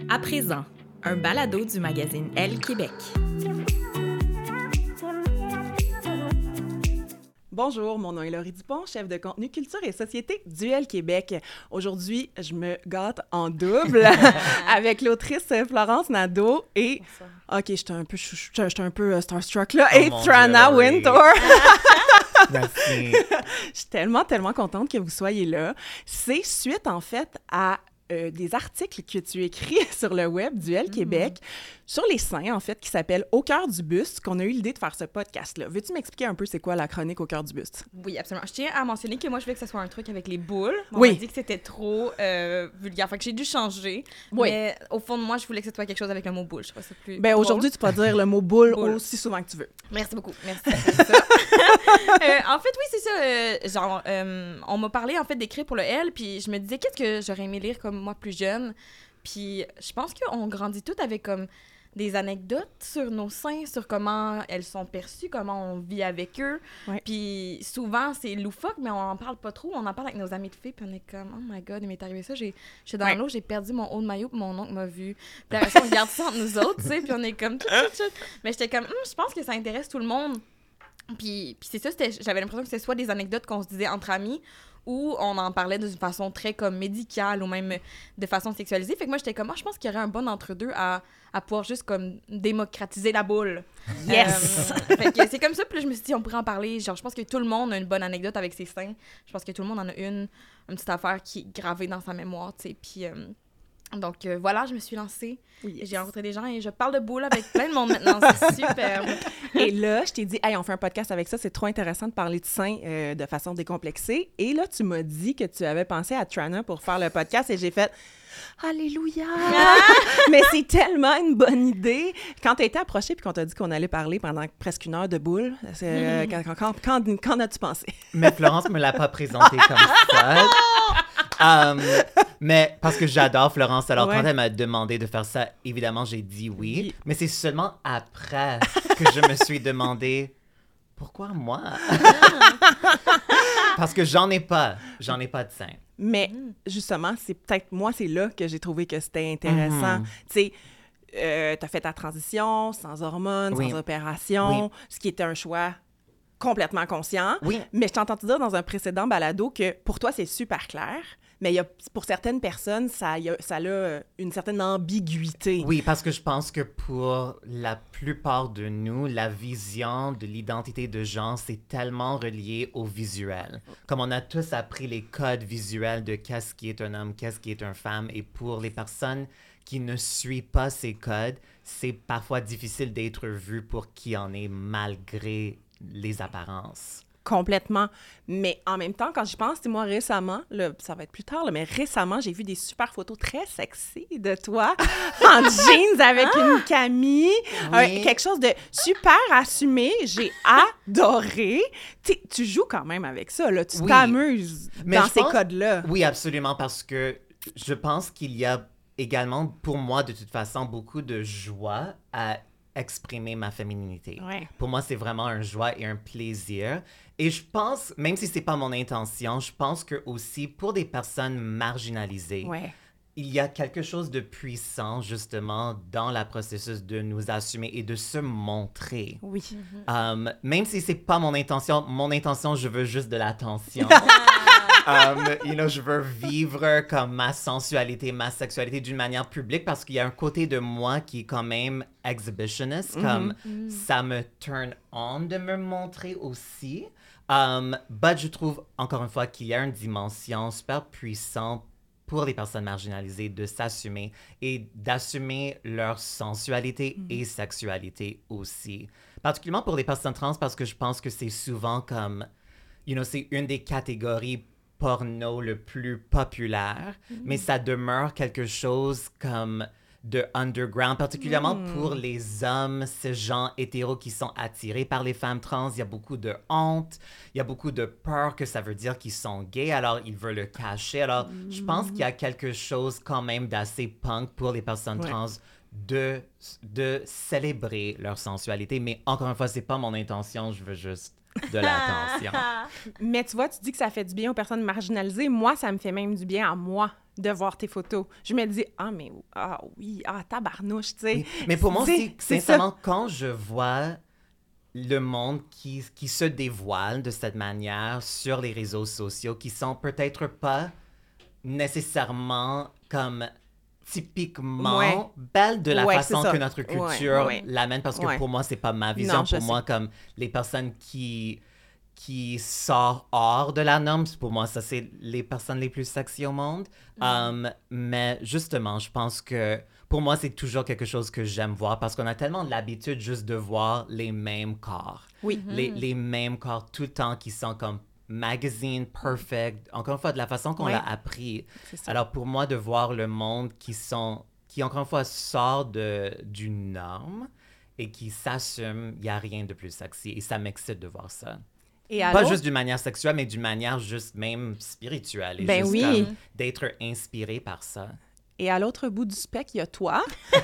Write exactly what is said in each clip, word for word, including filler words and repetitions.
À présent, un balado du magazine Elle Québec. Bonjour, mon nom est Laurie Dupont, chef de contenu culture et société du Elle Québec. Aujourd'hui, je me gâte en double avec l'autrice Florence Nadeau et... OK, j'étais un peu, j'étais un peu starstruck là. Oh et Trana Wintour. Merci. Je suis tellement, tellement contente que vous soyez là. C'est suite, en fait, à euh, des articles que tu écris sur le web du Elle Québec mm. sur les seins, en fait, qui s'appelle « Au cœur du buste », qu'on a eu l'idée de faire ce podcast-là. Veux-tu m'expliquer un peu c'est quoi la chronique « Au cœur du buste » ? Oui, absolument. Je tiens à mentionner que moi, je voulais que ce soit un truc avec les boules. On oui. m'a dit que c'était trop euh, vulgaire. Fait que j'ai dû changer. Oui. Mais au fond de moi, je voulais que ce soit quelque chose avec le mot boule. Je trouve ça plus Ben drôle. aujourd'hui, tu peux dire le mot boule, boule aussi souvent que tu veux. Merci beaucoup. Merci. C'est ça. euh, en fait, oui, c'est ça. Euh, genre, euh, on m'a parlé, en fait, d'écrire pour le L, puis je me disais, qu'est-ce que j'aurais aimé lire comme moi plus jeune? Puis je pense qu'on grandit toutes avec comme des anecdotes sur nos seins, sur comment elles sont perçues, comment on vit avec eux. Ouais. Puis souvent, c'est loufoque, mais on en parle pas trop. On en parle avec nos amis de filles, puis on est comme « Oh my God, il m'est arrivé ça. » J'étais dans ouais. l'eau, j'ai perdu mon haut de maillot, puis mon oncle m'a vu. Puis après ça, on regarde ça entre nous autres, tu sais, puis on est comme « Tchut, tchut, tchut. » Mais j'étais comme hm, « Je pense que ça intéresse tout le monde. » Puis, puis c'est ça, j'avais l'impression que c'était soit des anecdotes qu'on se disait entre amis, ou on en parlait d'une façon très comme médicale ou même de façon sexualisée. Fait que moi, j'étais comme, ah, je pense qu'il y aurait un bon entre-deux à, à pouvoir juste comme démocratiser la boule. Yes! Euh, fait que c'est comme ça, puis là, je me suis dit, on pourrait en parler. Genre, je pense que tout le monde a une bonne anecdote avec ses seins. Je pense que tout le monde en a une, une petite affaire qui est gravée dans sa mémoire, tu sais. Puis... Euh, donc euh, voilà, je me suis lancée. Yes. J'ai rencontré des gens et je parle de boule avec plein de monde maintenant. C'est super. Et là, je t'ai dit, hey, on fait un podcast avec ça, c'est trop intéressant de parler de seins euh, de façon décomplexée. Et là, tu m'as dit que tu avais pensé à Trana pour faire le podcast et j'ai fait Alléluia! Mais c'est tellement une bonne idée. Quand tu as été approchée et qu'on t'a dit qu'on allait parler pendant presque une heure de boule, c'est, mm. quand, quand, quand, quand as-tu pensé? Mais Florence me l'a pas présenté comme ça. Um, mais parce que j'adore Florence, alors ouais. quand elle m'a demandé de faire ça, évidemment, j'ai dit oui. oui. Mais c'est seulement après que je me suis demandé pourquoi moi? Parce que j'en ai pas, j'en ai pas de sein. Mais justement, c'est peut-être moi, c'est là que j'ai trouvé que c'était intéressant. Mm-hmm. Tu sais, euh, t'as fait ta transition sans hormones, oui. sans opération, oui. ce qui était un choix complètement conscient. Oui. Mais je t'entends te dire dans un précédent balado que pour toi, c'est super clair, mais il y a, pour certaines personnes, ça, y a, ça a une certaine ambiguïté. Oui, parce que je pense que pour la plupart de nous, la vision de l'identité de genre, c'est tellement relié au visuel. Comme on a tous appris les codes visuels de qu'est-ce qui est un homme, qu'est-ce qui est une femme, et pour les personnes qui ne suivent pas ces codes, c'est parfois difficile d'être vu pour qui on est malgré les apparences. Complètement. Mais en même temps, quand j'y pense, moi, récemment, là, ça va être plus tard, là, mais récemment, j'ai vu des super photos très sexy de toi en jeans avec ah! une Camille. Oui. Euh, quelque chose de super assumé. J'ai adoré. T'sais, tu joues quand même avec ça, là. Tu oui. t'amuses mais dans ces pense... codes-là. Oui, absolument, parce que je pense qu'il y a également, pour moi, de toute façon, beaucoup de joie à exprimer ma féminité. Ouais. Pour moi, c'est vraiment un joie et un plaisir. Et je pense, même si c'est pas mon intention, je pense que aussi pour des personnes marginalisées, ouais. il y a quelque chose de puissant justement dans le processus de nous assumer et de se montrer. Oui. Mm-hmm. Um, même si c'est pas mon intention, mon intention, je veux juste de l'attention. Um, you know, je veux vivre comme ma sensualité, ma sexualité d'une manière publique parce qu'il y a un côté de moi qui est quand même exhibitionniste, mm-hmm. comme mm-hmm. ça me turn on de me montrer aussi. Um, but je trouve, encore une fois, qu'il y a une dimension super puissante pour les personnes marginalisées de s'assumer et d'assumer leur sensualité mm-hmm. et sexualité aussi. Particulièrement pour les personnes trans parce que je pense que c'est souvent comme, you know, c'est une des catégories porno le plus populaire, mm. mais ça demeure quelque chose comme de underground, particulièrement mm. pour les hommes, ces gens hétéros qui sont attirés par les femmes trans. Il y a beaucoup de honte, il y a beaucoup de peur que ça veut dire qu'ils sont gays, alors ils veulent le cacher. Alors, mm. je pense qu'il y a quelque chose quand même d'assez punk pour les personnes ouais. trans de, de célébrer leur sensualité, mais encore une fois, c'est pas mon intention, je veux juste de l'attention. Mais tu vois, tu dis que ça fait du bien aux personnes marginalisées. Moi, ça me fait même du bien à moi de voir tes photos. Je me dis, ah, mais ah oui, ah, tabarnouche, tu sais. Oui. Mais pour moi C'est- aussi, c'est sincèrement, quand je vois le monde qui, qui se dévoile de cette manière sur les réseaux sociaux, qui sont peut-être pas nécessairement comme typiquement Ouais. belles de la Ouais, façon c'est ça. que notre Ouais, culture ouais. l'amène, parce que Ouais. pour moi, c'est pas ma vision. Non, je pour moi, comme les personnes qui qui sortent hors de la norme, pour moi, ça, c'est les personnes les plus sexy au monde. Um, mais justement, je pense que pour moi, c'est toujours quelque chose que j'aime voir, parce qu'on a tellement l'habitude juste de voir les mêmes corps. Oui. Les, les mêmes corps tout le temps qui sont comme magazine perfect. Encore une fois, de la façon qu'on Ouais. l'a appris. C'est ça. Alors pour moi, de voir le monde qui sont, qui encore une fois sort de, d'une norme et qui s'assume, il n'y a rien de plus sexy. Et ça m'excite de voir ça. Et Pas alors, juste d'une manière sexuelle, mais d'une manière juste même spirituelle. Et Ben juste oui. comme d'être inspiré par ça. et à l'autre bout du spectre, il y a toi,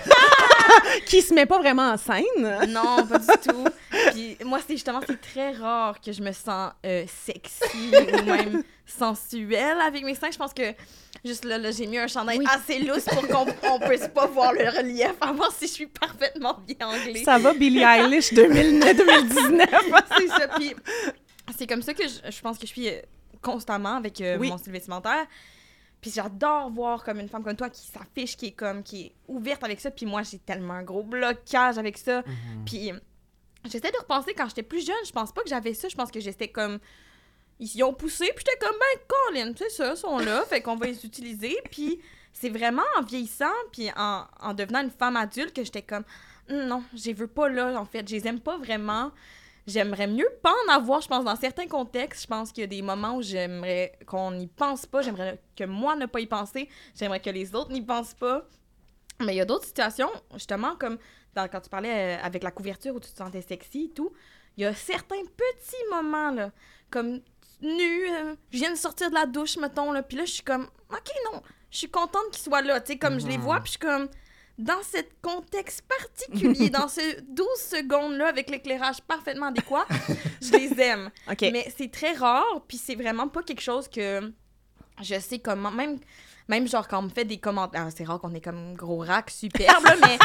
qui se met pas vraiment en scène. Non, pas du tout. Puis moi, c'est justement, c'est très rare que je me sens euh, sexy ou même sensuelle avec mes seins. Je pense que juste là, là j'ai mis un chandail Oui. assez lousse pour qu'on on puisse pas voir le relief, à voir si je suis parfaitement bien anglais. Ça va, Billie Eilish deux mille dix-neuf. C'est ça. Puis c'est comme ça que je, je pense que je suis euh, constamment avec euh, Oui. mon style vestimentaire. Puis j'adore voir comme une femme comme toi qui s'affiche, qui est comme, qui est ouverte avec ça. Puis moi, j'ai tellement un gros blocage avec ça. Puis j'essaie de repenser quand j'étais plus jeune, je pense pas que j'avais ça. Je pense que j'étais comme, ils y ont poussé, puis j'étais comme, ben, Colin, c'est ça, ils sont là, fait qu'on va les utiliser. Puis c'est vraiment en vieillissant, puis en, en devenant une femme adulte que j'étais comme, non, je les veux pas là, en fait. Je les aime pas vraiment. J'aimerais mieux pas en avoir, je pense, dans certains contextes. Je pense qu'il y a des moments où j'aimerais qu'on n'y pense pas. J'aimerais que moi ne pas y penser. J'aimerais que les autres n'y pensent pas. Mais il y a d'autres situations, justement, comme dans, quand tu parlais euh, avec la couverture où tu te sentais sexy et tout, il y a certains petits moments, là, comme nu, euh, je viens de sortir de la douche, mettons, là, puis là, je suis comme, OK, non, je suis contente qu'ils soient là, tu sais, comme je les vois, puis je suis comme, dans ce contexte particulier, dans ces douze secondes-là, avec l'éclairage parfaitement adéquat, je les aime. OK. Mais c'est très rare, puis c'est vraiment pas quelque chose que je sais comment, même, même genre quand on me fait des commentaires, ah, c'est rare qu'on ait comme gros rack superbe, là, mais,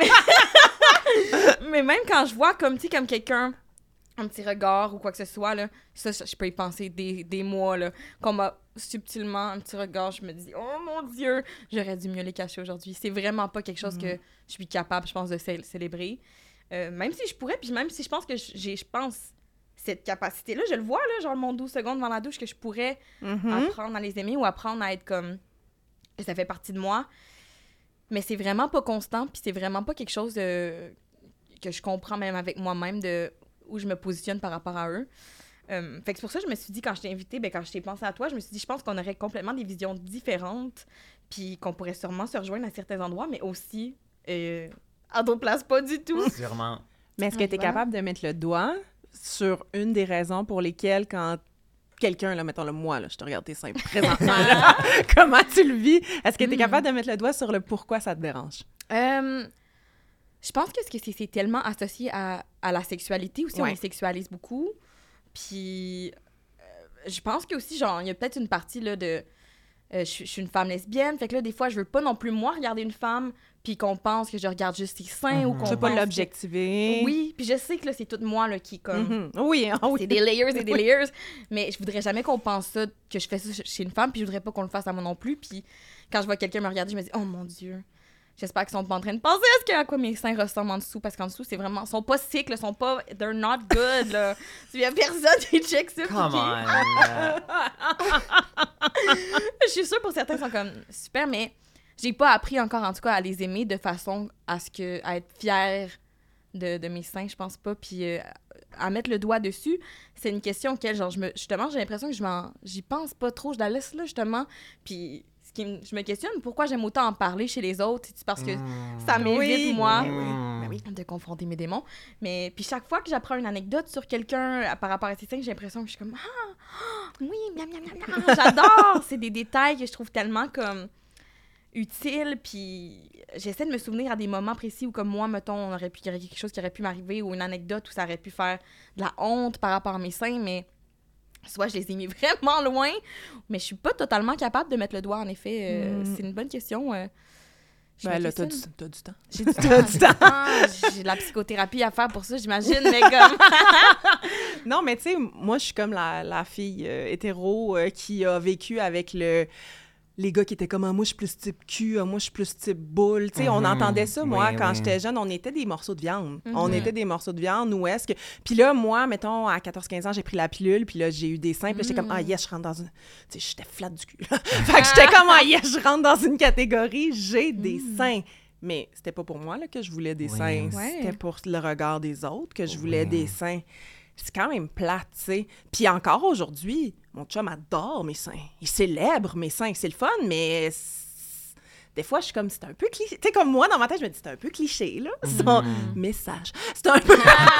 mais, mais même quand je vois comme, tu sais, comme quelqu'un, un petit regard ou quoi que ce soit, là, ça, je peux y penser des, des mois, là, qu'on m'a subtilement un petit regard, je me dis, oh mon Dieu, j'aurais dû mieux les cacher aujourd'hui. C'est vraiment pas quelque chose Mm. que je suis capable, je pense, de cé- célébrer. Euh, même si je pourrais, puis même si je pense que j'ai, je pense, cette capacité-là, je le vois, là, genre mon douze secondes devant la douche, que je pourrais Mhm. apprendre à les aimer ou apprendre à être comme, que ça fait partie de moi. Mais c'est vraiment pas constant, puis c'est vraiment pas quelque chose de... que je comprends même avec moi-même de où je me positionne par rapport à eux. Euh, fait que c'est pour ça que je me suis dit, quand je t'ai invitée, ben, quand je t'ai pensé à toi, je me suis dit, je pense qu'on aurait complètement des visions différentes, puis qu'on pourrait sûrement se rejoindre à certains endroits, mais aussi euh, à d'autres places, pas du tout. Sûrement. Mais est-ce que Ouais, tu es voilà. capable de mettre le doigt sur une des raisons pour lesquelles, quand quelqu'un, là, mettons le moi, là, je te regarde tes seins présentement, là, comment tu le vis, est-ce que tu es Mm. capable de mettre le doigt sur le pourquoi ça te dérange? Euh, je pense que c'est, c'est tellement associé à, à la sexualité aussi, Ouais. on les sexualise beaucoup. Puis, euh, je pense que aussi, genre, il y a peut-être une partie, là, de... euh, je suis- je suis une femme lesbienne, fait que là, des fois, je veux pas non plus, moi, regarder une femme, puis qu'on pense que je regarde juste ses seins, ou Mhm. qu'on Tu veux pas pense que- l'objectiver? Oui, puis je sais que là, c'est tout moi, là, qui, comme... Mhm. Oui, ah oui. C'est des layers et des Oui. layers, mais je voudrais jamais qu'on pense ça, que je fais ça chez une femme, puis je voudrais pas qu'on le fasse à moi non plus, puis quand je vois quelqu'un me regarder, je me dis « Oh mon Dieu! » J'espère qu'ils sont pas en train de penser à ce que, à quoi mes seins ressemblent en dessous, parce qu'en dessous, c'est vraiment... Ils sont pas sick, là, ils sont pas... They're not good, là. Il y a personne qui check ça. puis Come qui- on! Je suis sûre pour certains, ils sont comme super, mais j'ai pas appris encore, en tout cas, à les aimer de façon à ce que... à être fière de, de mes seins, je pense pas, puis euh, à mettre le doigt dessus, c'est une question auquel, genre, je me, justement, j'ai l'impression que je m'en... J'y pense pas trop, je la laisse là, justement, puis... Ce qui me- je me questionne pourquoi j'aime autant en parler chez les autres. C'est parce que Mm. ça m'évite, Oui, moi, oui, oui. Mm. Ben oui. de confronter mes démons. Mais puis chaque fois que j'apprends une anecdote sur quelqu'un euh, par rapport à ses seins, j'ai l'impression que je suis comme ah, ah, oui, miam, miam, miam, miam. J'adore. C'est des détails que je trouve tellement comme utiles. Puis j'essaie de me souvenir à des moments précis où comme moi, mettons, on aurait pu, il y aurait quelque chose qui aurait pu m'arriver ou une anecdote où ça aurait pu faire de la honte par rapport à mes seins, mais soit je les ai mis vraiment loin, mais je suis pas totalement capable de mettre le doigt, en effet. Euh, Mm. C'est une bonne question. Euh, je Ben me là, t'as du, questionne. t'as du temps. J'ai du T'as du temps. Ah, j'ai de la psychothérapie à faire pour ça, j'imagine, mais comme... Non, mais tu sais, moi, je suis comme la, la fille euh, hétéro euh, qui a vécu avec le... les gars qui étaient comme ah, « moi, je suis plus type cul, ah, moi, je suis plus type boule ». Tu sais, on Mhm. entendait ça, moi, Oui, quand oui. j'étais jeune, on était des morceaux de viande. Mhm. On était des morceaux de viande, où est-ce que... Puis là, moi, mettons, à quatorze quinze ans, j'ai pris la pilule, puis là, j'ai eu des seins, puis là, j'étais comme « Ah, yes, je rentre dans une... » Tu sais, j'étais flat du cul, là. Fait que j'étais comme « Ah, yes, je rentre dans une catégorie, j'ai des seins ». Mais c'était pas pour moi, là, que je voulais des Oui. seins. Ouais. C'était pour le regard des autres que je voulais Oui. des seins. C'est quand même plate, tu sais. Puis encore aujourd'hui, mon chum adore mes seins. Il célèbre mes seins. C'est le fun, mais c'est- des fois, je suis comme, c'est un peu cliché. Tu sais, comme moi, dans ma tête, je me dis, c'est un peu cliché, là, son message. C'est un peu...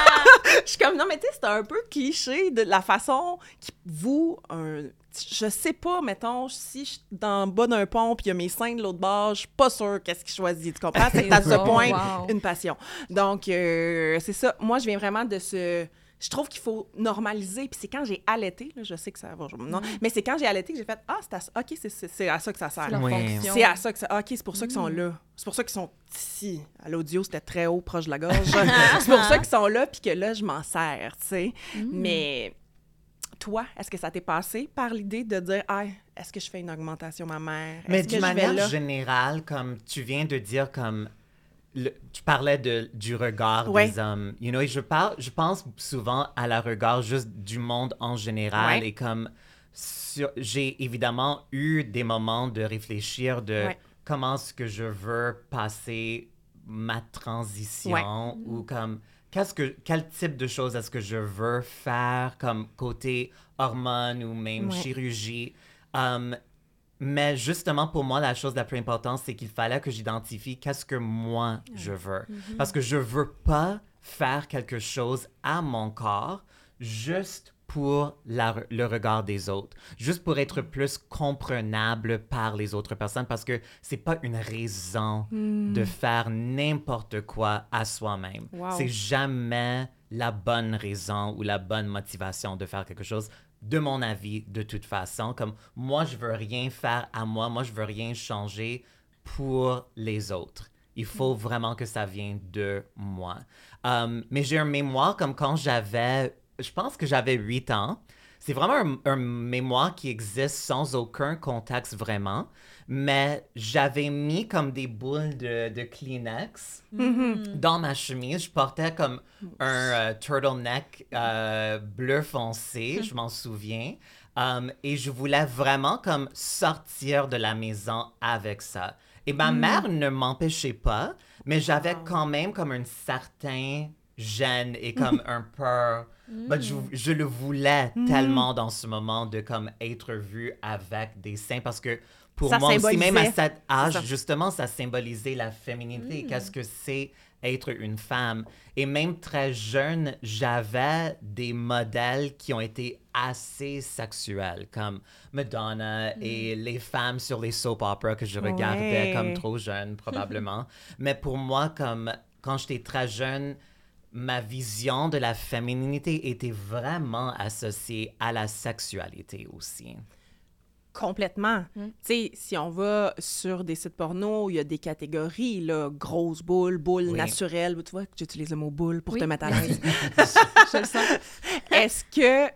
Je suis comme, non, mais tu sais, c'est un peu cliché de la façon qui vous... Un... Je sais pas, mettons, si je suis dans le bas d'un pont puis il y a mes seins de l'autre bord, je suis pas sûre qu'est-ce qu'il choisit, tu comprends? C'est à ce Oh, point wow. une passion. Donc, euh, c'est ça. Moi, je viens vraiment de ce... Je trouve qu'il faut normaliser. Puis c'est quand j'ai allaité, là, je sais que ça va... Non, mais c'est quand j'ai allaité que j'ai fait « Ah, c'est à ça. OK, c'est, c'est, c'est à ça que ça sert. C'est leur Oui. fonction. C'est à ça que ça... OK, c'est pour ça qu'ils sont là. C'est pour ça qu'ils sont ici. À l'audio, c'était très haut, proche de la gorge. C'est pour ça qu'ils sont là, puis que là, je m'en sers, tu sais. Mais toi, est-ce que ça t'est passé par l'idée de dire « Ah, est-ce que je fais une augmentation mammaire? Mais Est-ce que d'une je vais manière là? générale, comme tu viens de dire, comme le- tu parlais de, du regard Ouais. des hommes. You know, et je, parle, je pense souvent à la regard juste du monde en général. Ouais. Et comme sur- j'ai évidemment eu des moments de réfléchir de Ouais. comment est-ce que je veux passer ma transition ou comme qu'est-ce que quel type de choses est-ce que je veux faire comme côté hormones ou même Ouais. chirurgie. Um, mais justement, pour moi, la chose la plus importante, c'est qu'il fallait que j'identifie qu'est-ce que moi, je veux. Parce que je veux pas faire quelque chose à mon corps juste pour la re- le regard des autres, juste pour être plus comprenable par les autres personnes, parce que c'est pas une raison de faire n'importe quoi à soi-même. Wow. C'est jamais la bonne raison ou la bonne motivation de faire quelque chose, de mon avis, de toute façon. Comme moi, je veux rien faire à moi, moi, je veux rien changer pour les autres. Il faut vraiment que ça vienne de moi. Um, mais j'ai un mémoire comme quand j'avais, je pense que j'avais huit ans. C'est vraiment un, un mémoire qui existe sans aucun contexte vraiment. Mais j'avais mis comme des boules de, de Kleenex dans ma chemise. Je portais comme un euh, turtleneck euh, bleu foncé, je m'en souviens. Um, et je voulais vraiment comme sortir de la maison avec ça. Et ma mère ne m'empêchait pas, mais j'avais quand même comme un certain gêne et comme un peur. But je, je le voulais tellement dans ce moment de comme être vue avec des seins parce que pour Ça moi aussi, même à symbolisait. cet âge, ça. justement, ça symbolisait la féminité. Qu'est-ce que c'est être une femme? Et même très jeune, j'avais des modèles qui ont été assez sexuels, comme Madonna et les femmes sur les soap operas que je regardais Ouais. comme trop jeune, probablement. Mais pour moi, comme quand j'étais très jeune, ma vision de la féminité était vraiment associée à la sexualité aussi. Complètement. Tu sais, si on va sur des sites porno, il y a des catégories, là, grosse boule, boule Oui. naturelle. Tu vois que j'utilise le mot boule pour Oui, te mettre à l'aise. Je le sens. Est-ce que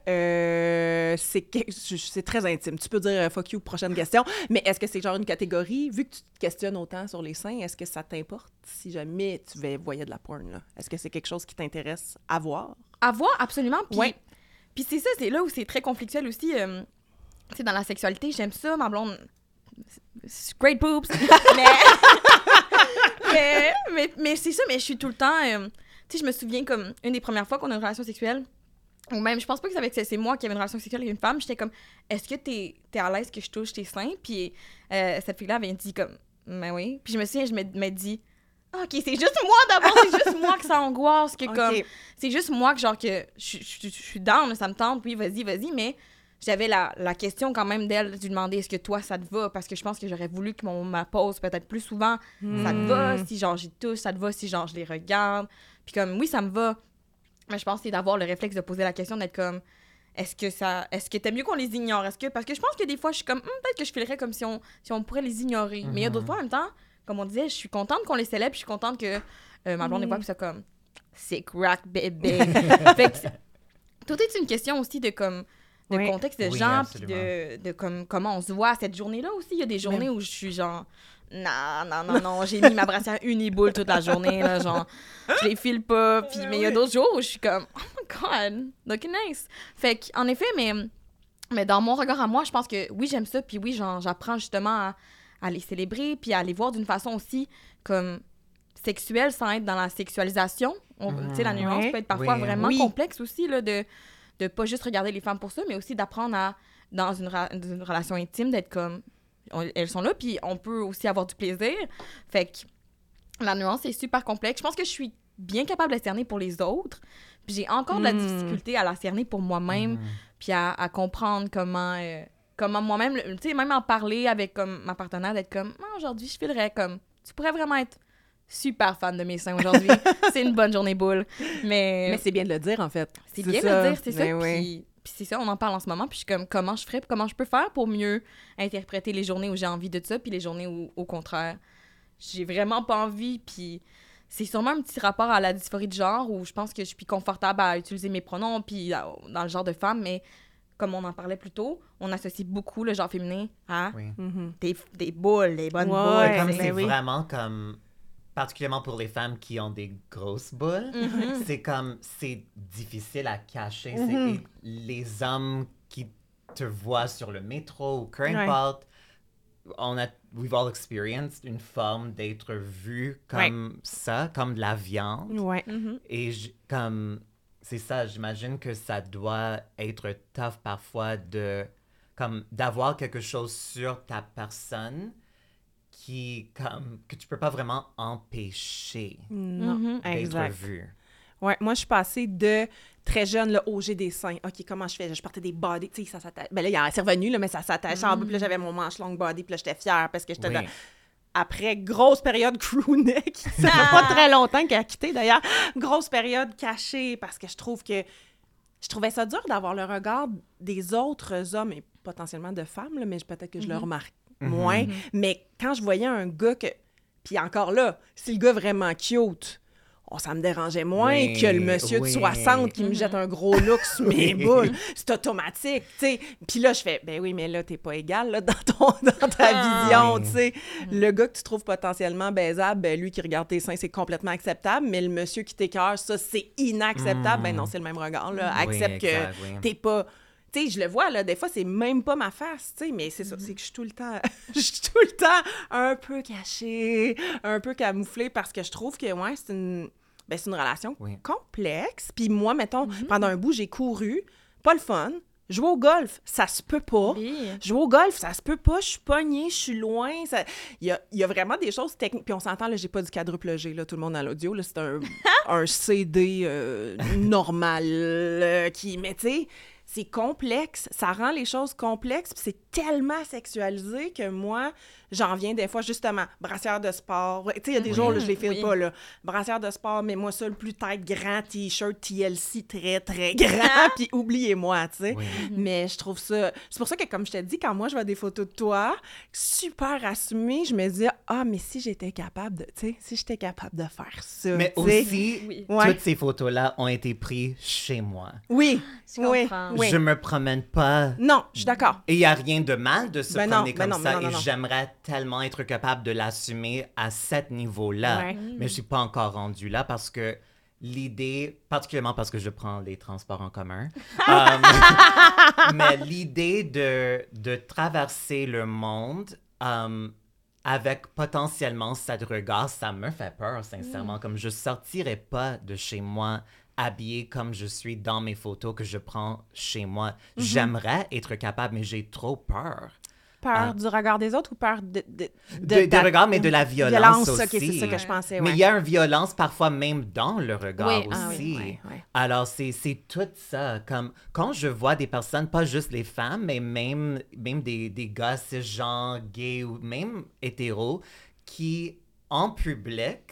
euh, c'est que- c'est très intime? Tu peux dire euh, fuck you, prochaine question, mais est-ce que c'est genre une catégorie, vu que tu te questionnes autant sur les seins, est-ce que ça t'importe si jamais tu vais voyer de la porn, là? Est-ce que c'est quelque chose qui t'intéresse à voir? À voir, absolument. Puis, Ouais. puis c'est ça, c'est là où c'est très conflictuel aussi. euh, tu sais, dans la sexualité, j'aime ça, ma blonde. c'est- Great boobs! mais, mais, mais, mais c'est ça, mais je suis tout le temps. euh, tu sais, je me souviens comme une des premières fois qu'on a une relation sexuelle, ou même, je pense pas que c'est avec c'est moi qui avait une relation sexuelle avec une femme, j'étais comme, est-ce que t'es es à l'aise que je touche tes seins? Puis euh, cette fille-là avait dit comme, ben oui. Puis je me souviens, je me, me dis, ah, ok, c'est juste moi d'abord, c'est juste moi que ça angoisse, que Ok. comme, c'est juste moi que genre que je, je, je suis down, ça me tente, oui, vas-y, vas-y, mais j'avais la, la question quand même d'elle, de lui demander est-ce que toi ça te va, parce que je pense que j'aurais voulu que mon ma pose peut-être plus souvent, ça te va, si genre j'y touche, ça te va, si genre je les regarde, puis comme oui ça me va, mais je pense que c'est d'avoir le réflexe de poser la question, d'être comme est-ce que ça est-ce que t'aimes mieux qu'on les ignore? Est-ce que parce que je pense que des fois je suis comme Hum, peut-être que je filerais comme si on si on pourrait les ignorer. Mais il y a d'autres fois en même temps, comme on disait, je suis contente qu'on les célèbre, puis je suis contente que euh, ma blonde est pas puis ça comme sick rock baby. Fait que c'est- tout est une question aussi de comme de Oui. contexte de Oui, gens puis absolument. de, de comme comment on se voit cette journée-là aussi. Il y a des journées où je suis genre non, non, non, non, j'ai mis ma brassière uniboule toute la journée, là, genre, je les file pas, puis, mais il y a d'autres jours où je suis comme, oh my god, looking nice. Fait qu'en effet, mais, mais dans mon regard à moi, je pense que oui, j'aime ça, puis oui, genre, j'apprends justement à, à les célébrer, puis à les voir d'une façon aussi, comme, sexuelle, sans être dans la sexualisation. On- Tu sais, la nuance Ouais. peut être parfois Oui. vraiment Oui. complexe aussi, là, de, de pas juste regarder les femmes pour ça, mais aussi d'apprendre à, dans une, ra- une relation intime, d'être comme, on- elles sont là, puis on peut aussi avoir du plaisir. Fait que la nuance est super complexe. Je pense que je suis bien capable de la cerner pour les autres, puis j'ai encore de la Mm. difficulté à la cerner pour moi-même, puis à, à comprendre comment, euh, comment moi-même, le- tu sais, même en parler avec comme, ma partenaire, d'être comme, ah, aujourd'hui, je filerais comme, tu pourrais vraiment être super fan de mes seins aujourd'hui. C'est une bonne journée boule. Mais, Mais c'est bien de le dire, en fait. c'est bien de le dire, c'est ça. Ben oui. Puis, puis c'est ça, on en parle en ce moment. Puis je suis comme, comment je ferais, puis comment je peux faire pour mieux interpréter les journées où j'ai envie de ça, puis les journées où, au contraire, j'ai vraiment pas envie. Puis c'est sûrement un petit rapport à la dysphorie de genre où je pense que je suis confortable à utiliser mes pronoms, puis à- dans le genre de femme, mais comme on en parlait plus tôt, on associe beaucoup le genre féminin à Oui. Mhm. des, des boules, des bonnes Ouais, boules. Mais comme mais c'est oui. vraiment comme, particulièrement pour les femmes qui ont des grosses boules, Mhm. c'est comme, c'est difficile à cacher. C'est- Mhm. et les hommes qui te voient sur le métro ou peu Ouais. importe, on a, we've all experienced une forme d'être vu comme ça, comme de la viande. Ouais. Mhm. Et j- comme, c'est ça, j'imagine que ça doit être tough parfois de, comme, d'avoir quelque chose sur ta personne qui, comme, que tu peux pas vraiment empêcher Non, Mhm. d'être exact. vu. Ouais, moi, je suis passée de très jeune, là, oh, j'ai des seins. OK, comment je fais? Je portais des body, tu sais, ça s'attache. Ben là, il y a- c'est revenu, là, mais ça s'attachait en bas. Puis là, j'avais mon manche long body, puis là, j'étais fière parce que j'étais Oui. dans- Après, grosse période crew neck. Ça fait pas très longtemps qu'elle a quitté, d'ailleurs. Grosse période cachée parce que je trouve que... Je trouvais ça dur d'avoir le regard des autres hommes, et potentiellement de femmes, là, mais peut-être que je le remarque moins. Mais quand je voyais un gars que... Puis encore là, si le gars est vraiment cute... Oh, ça me dérangeait moins Oui, que le monsieur oui. de soixante qui me jette un gros look sur mes boules. C'est automatique, tu sais. Puis là, je fais, ben oui, mais là, t'es pas égal là, dans, ton, dans ta Ah. vision, Oui. tu sais. Le gars que tu trouves potentiellement baisable, ben lui qui regarde tes seins, c'est complètement acceptable. Mais le monsieur qui t'écœure, ça, c'est inacceptable. Mm. Ben non, c'est le même regard, là. Oui, Accepte exact, que oui. t'es pas... Tu sais, je le vois, là, des fois, c'est même pas ma face, tu sais, mais c'est ça, c'est que je suis tout le temps... je suis tout le temps un peu cachée, un peu camouflée, parce que je trouve que, ouais, c'est une... Ben, c'est une relation Oui. complexe. Puis moi, mettons, pendant un bout, j'ai couru, pas le fun. Jouer au golf, ça se peut pas. Oui. Jouer au golf, ça se peut pas. Je suis pognée, je suis loin. ça- Il y a, il y a vraiment des choses techniques. Puis on s'entend, là, j'ai pas du quadruple G, là, tout le monde à l'audio. Là, c'est un, un C D euh, normal euh, qui... Mais tu sais, c'est complexe. Ça rend les choses complexes. Puis c'est tellement sexualisé que moi, j'en viens des fois, justement, brassière de sport. Tu sais, il y a des Oui. jours, là, je les file Oui. pas, là. Brassière de sport, mais moi ça, le plus tête grand, T-shirt T L C très, très grand. Puis oubliez-moi, tu sais. Oui. Mais je trouve ça... C'est pour ça que, comme je te dis, quand moi, je vois des photos de toi, super assumées, je me dis, ah, mais si j'étais capable de... Tu sais, si j'étais capable de faire ça, Mais tu sais. aussi, Oui. Ouais. toutes ces photos-là ont été prises chez moi. Oui, Je oui, comprends. oui. Je me promène pas. Non, je suis d'accord. Et il n'y a rien de mal de se Ben non, promener ben comme non, ça. ben non, non, et non. j'aimerais tellement être capable de l'assumer à ce niveau-là. Ouais. Mais je suis pas encore rendue là parce que l'idée, particulièrement parce que je prends les transports en commun, euh, mais l'idée de, de traverser le monde euh, avec potentiellement cet regard, ça me fait peur, sincèrement. Comme je sortirais pas de chez moi habillée comme je suis dans mes photos que je prends chez moi. J'aimerais être capable, mais j'ai trop peur. Peur Ah. du regard des autres ou peur de... De, De, de ta- regard, mais de la violence, aussi. OK, c'est ça que je pensais, Mais ouais. il y a une violence parfois même dans le regard Oui, ah aussi. oui, ouais, ouais. Alors, c'est, c'est tout ça. Comme, quand je vois des personnes, pas juste les femmes, mais même, même des, des gars cisgenres, gays ou même hétéros, qui, en public,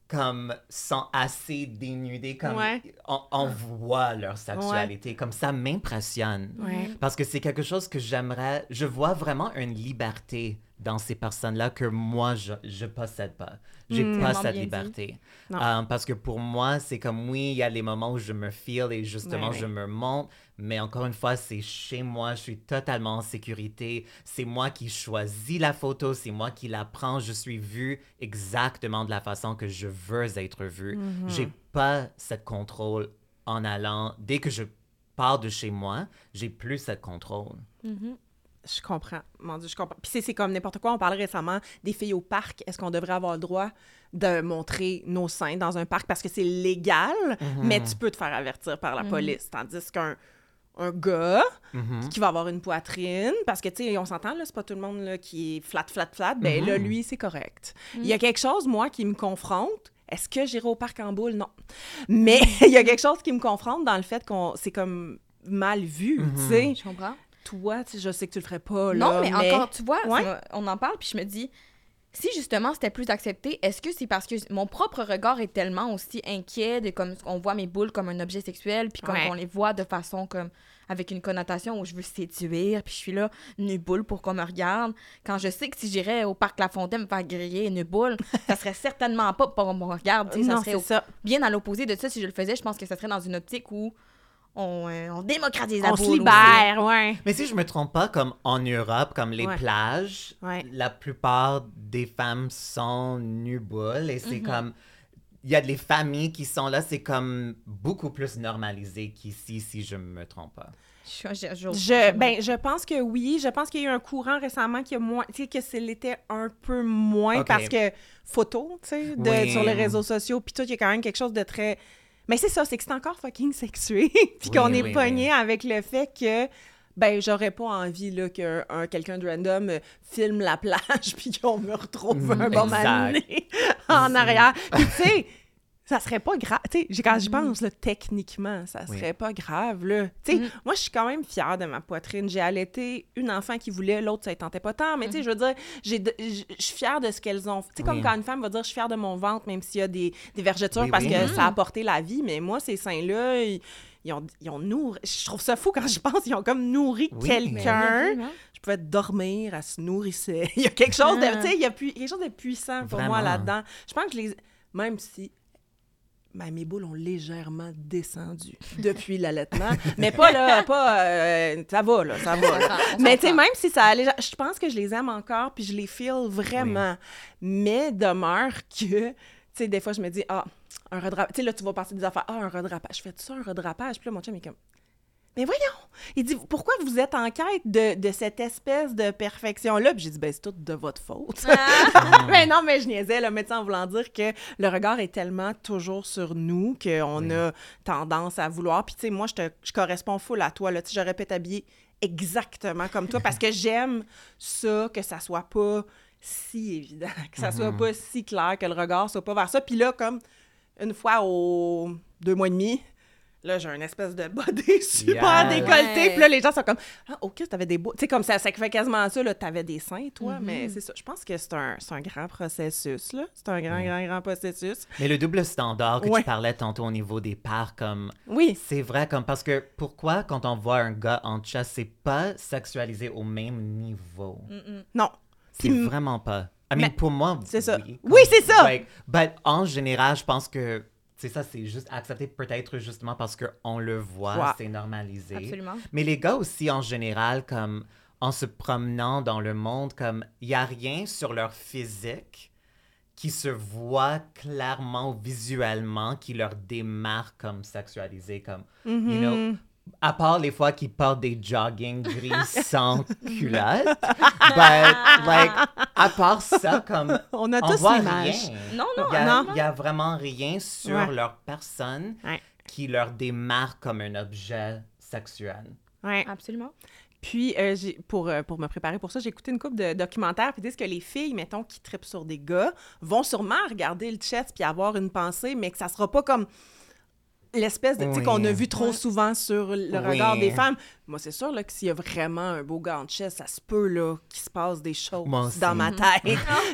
comme sont assez dénudés, comme Ouais. on, on voit leur sexualité, ouais. comme ça m'impressionne. Ouais. Parce que c'est quelque chose que j'aimerais, je vois vraiment une liberté dans ces personnes-là que moi, je ne possède pas. J'ai mmh, pas cette liberté. Euh, parce que pour moi, c'est comme, oui, il y a les moments où je me feel et justement, ouais, je ouais. me montre, mais encore une fois, c'est chez moi, je suis totalement en sécurité. C'est moi qui choisis la photo, c'est moi qui la prends. Je suis vue exactement de la façon que je veux être vue. Mmh. J'ai pas ce contrôle en allant. Dès que je pars de chez moi, j'ai plus ce contrôle. Mmh. Je comprends. Mon Dieu, je comprends. Puis c'est, c'est comme n'importe quoi. On parlait récemment des filles au parc. Est-ce qu'on devrait avoir le droit de montrer nos seins dans un parc parce que c'est légal, mm-hmm. mais tu peux te faire avertir par la mm-hmm. police. Tandis qu'un un gars mm-hmm. qui va avoir une poitrine, parce que, tu sais, on s'entend, là, c'est pas tout le monde là, qui est flat, flat, flat. Ben mm-hmm. là, lui, c'est correct. Il mm-hmm. y a quelque chose, moi, qui me confronte. Est-ce que j'irai au parc en boule? Non. Mais il y a quelque chose qui me confronte dans le fait qu'on c'est comme mal vu, mm-hmm. tu sais. Je comprends. Toi, tu sais, je sais que tu le ferais pas, là, non, mais, mais... encore, tu vois, ouais. me... on en parle, puis je me dis, si justement c'était plus accepté, est-ce que c'est parce que mon propre regard est tellement aussi inquiet de comme on voit mes boules comme un objet sexuel, puis comme ouais. on les voit de façon comme avec une connotation où je veux séduire, puis je suis là, une boule pour qu'on me regarde, quand je sais que si j'irais au parc La Fontaine me faire griller une boule, ça serait certainement pas pour qu'on me regarde, tu sais, ça serait au... ça. bien à l'opposé de ça. Si je le faisais, je pense que ça serait dans une optique où On, euh, on démocratise la boule. On se libère, ouais. Mais si je me trompe pas, comme en Europe, comme les ouais. plages, ouais. la plupart des femmes sont nu-boules et c'est mm-hmm. comme... Il y a des familles qui sont là, c'est comme beaucoup plus normalisé qu'ici, si je me trompe pas. Je, je, je, je, ben, je pense que oui. Je pense qu'il y a eu un courant récemment qui a moins... Tu sais, que c'était un peu moins okay. parce que photo, tu sais, oui. sur les réseaux sociaux, puis tout, il y a quand même quelque chose de très... Mais c'est ça, c'est que c'est encore fucking sexué, puis oui, qu'on est oui, pogné oui. avec le fait que, ben, j'aurais pas envie, là, que un, quelqu'un de random euh, filme la plage, puis qu'on me retrouve mmh, un bon mané en arrière. Puis, tu sais, ça serait pas grave. Tu sais, quand j'y pense, là, techniquement, ça serait oui. pas grave, là. Tu sais, mmh. moi, je suis quand même fière de ma poitrine. J'ai allaité une enfant qui voulait, l'autre, ça ne tentait pas tant. Mais, mmh. tu sais, je veux dire, je suis fière de ce qu'elles ont. Tu sais, comme oui. quand une femme va dire, je suis fière de mon ventre, même s'il y a des, des vergetures, oui, parce oui. que mmh. ça a apporté la vie. Mais moi, ces seins-là, ils, ils ont, ils ont nourri. Je trouve ça fou quand je pense. Ils ont comme nourri oui. quelqu'un. Oui, je pouvais dormir, elle se nourrissait. Il y a quelque chose de, tu sais, il y a pu, quelque chose de puissant pour Vraiment. moi là-dedans. Je pense que je les... Même si... Ben, mes boules ont légèrement descendu depuis l'allaitement. Mais pas là, pas... Euh, ça va, là, ça va. Là. Mais tu sais, même si ça allait... Je pense que je les aime encore, puis je les feel vraiment. Oui. Mais demeure que... Tu sais, des fois, je me dis, ah, un redrapage... Tu sais, là, tu vas passer des affaires. Ah, un redrapage. Je fais ça, un redrapage? Puis là, mon chum est comme... Mais voyons! Il dit, pourquoi vous êtes en quête de, de cette espèce de perfection-là? Puis j'ai dit, ben c'est tout de votre faute. Ah. Mais non, mais je niaisais, là, mais en voulant dire que le regard est tellement toujours sur nous qu'on oui. a tendance à vouloir. Puis tu sais, moi, je, te, je corresponds full à toi, là. Tu sais, j'aurais pu t'habiller exactement comme toi parce que j'aime ça, que ça soit pas si évident, que ça soit pas si clair, que le regard soit pas vers ça. Puis là, comme une fois aux deux mois et demi, là, j'ai une espèce de body super yeah. décolleté. Ouais. Puis là, les gens sont comme « Ah, OK, t'avais des beaux... » Tu sais, comme ça, ça fait quasiment ça, là, t'avais des seins, toi. Mm-hmm. Mais c'est ça. Je pense que c'est un, c'est un grand processus, là. C'est un grand, mm. grand, grand processus. Mais le double standard que ouais. tu parlais tantôt au niveau des parts, comme... Oui. C'est vrai, comme... Parce que pourquoi, quand on voit un gars en chasse, c'est pas sexualisé au même niveau? Mm-mm. Non. C'est Puis, vraiment pas. I mean, mais, pour moi, c'est ça. Oui, oui, c'est ça! Like, but en général, je pense que... C'est ça, c'est juste accepté peut-être justement parce qu'on le voit, ouais. c'est normalisé. Absolument. Mais les gars aussi, en général, comme en se promenant dans le monde, comme il n'y a rien sur leur physique qui se voit clairement visuellement, qui leur démarque comme sexualisé, comme, mm-hmm. you know, à part les fois qu'ils portent des jogging gris sans culotte, but, like, à part ça, comme, on a on tous voit l'image. Rien. Non, non, il y a, non. Il n'y a vraiment rien sur ouais. leur personne ouais. qui leur démarque comme un objet sexuel. Oui, absolument. Puis, euh, j'ai, pour, euh, pour me préparer pour ça, j'ai écouté une couple de documentaires qui disent que les filles, mettons, qui trippent sur des gars, vont sûrement regarder le chest puis avoir une pensée, mais que ça sera pas comme... l'espèce de, tu sais, oui. qu'on a vu trop ouais. souvent sur le oui. regard des femmes. Moi, c'est sûr, là, que s'il y a vraiment un beau gars en chest, ça se peut, là, qu'il se passe des choses dans ma tête.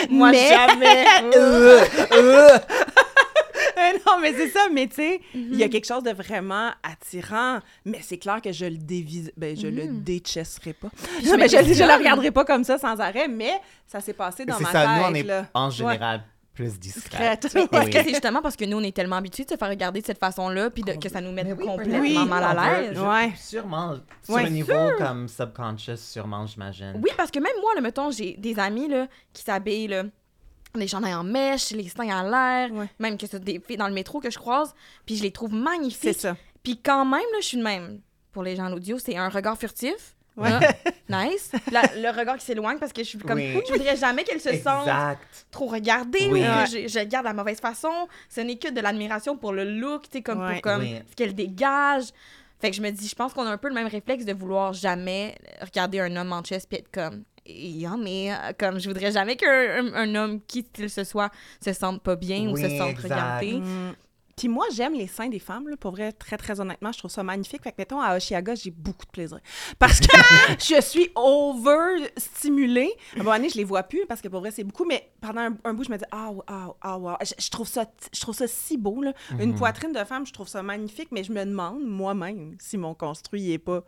Moi, mais... jamais! Euh, euh. Euh, non, mais c'est ça, mais tu sais, il Mhm. y a quelque chose de vraiment attirant, mais c'est clair que je le dévise... Ben, je le Mhm. déchesserai pas. Puis Non, mais je, me je questionne. le regarderai pas comme ça sans arrêt, mais ça s'est passé dans C'est ma ça, tête, nous, on est là. en général plus discrets. Discrète. Mais est-ce Oui. que c'est justement parce que nous, on est tellement habitués de se faire regarder de cette façon-là, puis de- que ça nous met Mais oui, complètement oui. mal à on veut- l'aise? je- Ouais. Sûrement, sur Ouais. le niveau comme subconscious, sûrement, j'imagine. Oui, parce que même moi, là, mettons, j'ai des amis là, qui s'habillent, là, les chandails en mèche, les seins en l'air, Ouais. même que c'est des filles dans le métro que je croise, puis je les trouve C'est magnifiques. ça. Puis quand même, là, je suis de même. Pour les gens à l'audio, c'est un regard furtif. Ouais. Ah, nice. Puis là, le regard qui s'éloigne parce que je suis comme... Oui. Je voudrais jamais qu'elle se sente Exact. trop regardée Oui. ou Ouais. que je, je regarde de la mauvaise façon. Ce n'est que de l'admiration pour le look, tu sais, comme Ouais. pour comme Oui. ce qu'elle dégage. Fait que je me dis, je pense qu'on a un peu le même réflexe de vouloir jamais regarder un homme en chest puis être comme... Yummy. Comme je voudrais jamais qu'un un, un homme, qui qu'il se soit, se sente pas bien ou Oui, se sente exact. regardé. Mm. Puis moi, j'aime les seins des femmes, là, pour vrai, très, très honnêtement, je trouve ça magnifique. Fait que, mettons, à Oshiaga, j'ai beaucoup de plaisir. Parce que je suis over-stimulée. À un moment donné, je les vois plus, parce que pour vrai, c'est beaucoup, mais pendant un, un bout, je me dis, ah, ah, ah, wow. Je, je trouve ça, je trouve ça si beau, là. Une Mhm. poitrine de femme, je trouve ça magnifique, mais je me demande, moi-même, si mon construit n'est pas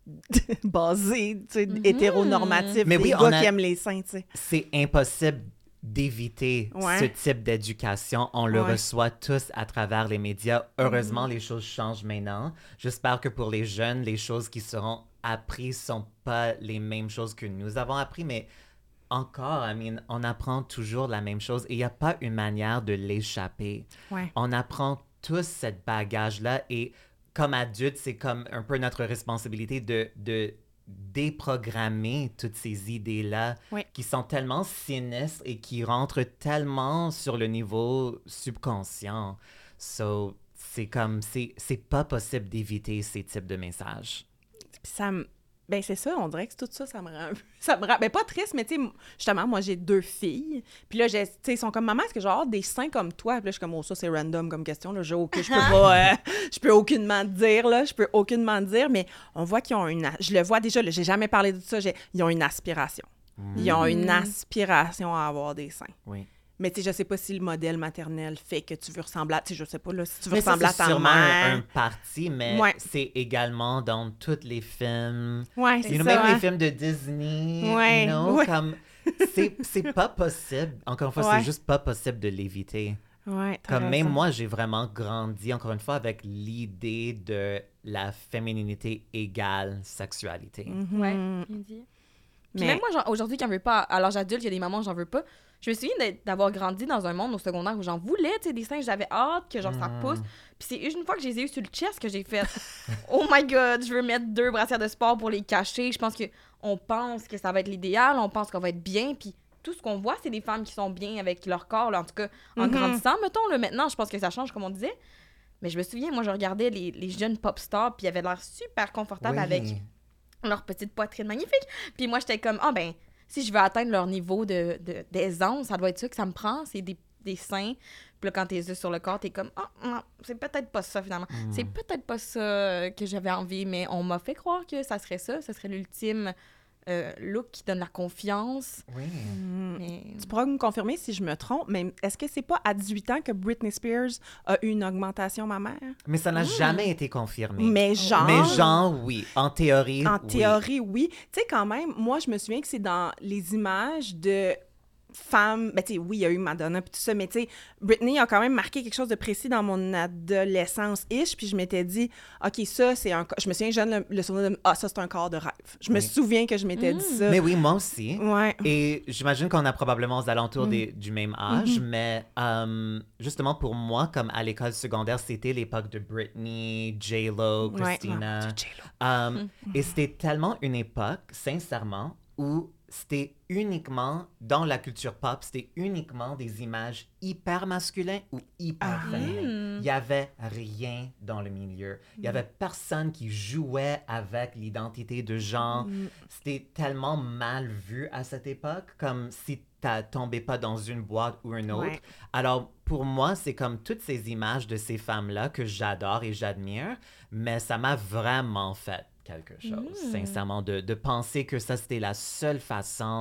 basé, tu sais, Mhm. hétéronormatif, Mais des oui, gars on a- qui aiment les seins, tu sais. C'est impossible d'éviter Ouais. ce type d'éducation. On le Ouais. reçoit tous à travers les médias. Heureusement, les choses changent maintenant. J'espère que pour les jeunes, les choses qui seront apprises sont pas les mêmes choses que nous avons appris, mais encore, I mean, on apprend toujours la même chose et il n'y a pas une manière de l'échapper. Ouais. On apprend tous cette bagage-là et comme adulte, c'est comme un peu notre responsabilité de, de déprogrammer toutes ces idées-là Oui. qui sont tellement sinistres et qui rentrent tellement sur le niveau subconscient. So, c'est comme, c'est, c'est pas possible d'éviter ces types de messages. Puis ça me... Ben c'est ça, on dirait que tout ça, ça me rend... Ça me rend... Ben pas triste, mais tu sais, justement, moi, j'ai deux filles. Puis là, j'ai- tu sais, ils sont comme, maman, est-ce que j'ai avoir des seins comme toi? Puis là, je suis comme, oh, ça, c'est random comme question, là. J'ai aucun... Je peux pas... euh, Je peux aucunement te dire, là. Je peux aucunement te dire, mais on voit qu'ils ont une... a- Je le vois déjà, là, j'ai jamais parlé de ça. j'ai- Ils ont une aspiration. Ils ont une Mm. aspiration à avoir des seins. Oui. Mais tu sais, je sais pas si le modèle maternel fait que tu veux ressembler à... Tu sais, je sais pas, là, si tu veux Mais ça, ressembler c'est à ta sûrement mère. un, un parti, mais Ouais. c'est également dans tous les films. Ouais, You c'est know, ça. même hein. les films de Disney, Ouais, you know, ouais. comme c'est c'est pas possible. Encore une fois, Ouais. c'est juste pas possible de l'éviter. Ouais, t'as Comme même raison. moi, j'ai vraiment grandi, encore une fois, avec l'idée de la féminité égale sexualité. Mhm. Ouais, bien dit. Puis Mais- même moi, genre, aujourd'hui, quand j'en veux pas, à l'âge adulte, il y a des moments où j'en veux pas. Je me souviens d'être- d'avoir grandi dans un monde au secondaire où j'en voulais, tu sais, des seins, j'avais hâte que genre ça Mm. pousse. Puis c'est une fois que je les ai eu sur le chest que j'ai fait oh my god, je veux mettre deux brassières de sport pour les cacher. Je pense que on pense que ça va être l'idéal, on pense qu'on va être bien, puis tout ce qu'on voit, c'est des femmes qui sont bien avec leur corps, là, en tout cas, en Mhm. grandissant, mettons, là, maintenant, je pense que ça change, comme on disait. Mais je me souviens, moi, je regardais les, les jeunes pop stars, puis ils avaient l'air super confortables Oui. avec leur petite poitrine magnifique. Puis moi, j'étais comme, ah ben, si je veux atteindre leur niveau de, de, d'aisance, ça doit être ça que ça me prend, c'est des, des seins. Puis là, quand t'es yeux sur le corps, t'es comme, ah non, c'est peut-être pas ça finalement. Mm. C'est peut-être pas ça euh, que j'avais envie, mais on m'a fait croire que ça serait ça, ça serait l'ultime euh, look qui donne la confiance. Oui. Mm. Mais... Tu pourras me confirmer si je me trompe, mais est-ce que c'est pas à dix-huit ans que Britney Spears a eu une augmentation mammaire? Mais ça n'a jamais été confirmé. Mais genre... Mais genre, oui. En théorie, En oui. théorie, oui. Tu sais, quand même, moi, je me souviens que c'est dans les images de femmes... Ben, tu sais, oui, il y a eu Madonna puis tout ça, mais tu sais, Britney a quand même marqué quelque chose de précis dans mon adolescence-ish, puis je m'étais dit, OK, ça, c'est un... co- Je me souviens jeune, le, le souvenir de... Ah, ça, c'est un corps de rêve. Je me Oui. souviens que je m'étais Mm. dit ça. Mais oui, moi aussi. Ouais. Et j'imagine qu'on a probablement aux alentours Mm. des- du même âge, Mhm. mais euh, justement pour moi, comme à l'école secondaire, c'était l'époque de Britney, J-Lo, Ouais. Christina. Ah, J-Lo. Euh, Et c'était tellement une époque, sincèrement, où c'était uniquement, dans la culture pop, c'était uniquement des images hyper masculines ou hyper Ah. féminines. Mm. Il n'y avait rien dans le milieu. Il n'y avait personne qui jouait avec l'identité de genre. Mm. C'était tellement mal vu à cette époque, comme si tu tombais pas dans une boîte ou une autre. Ouais. Alors, pour moi, c'est comme toutes ces images de ces femmes-là que j'adore et j'admire, mais ça m'a vraiment fait quelque chose, Mm. sincèrement, de, de penser que ça, c'était la seule façon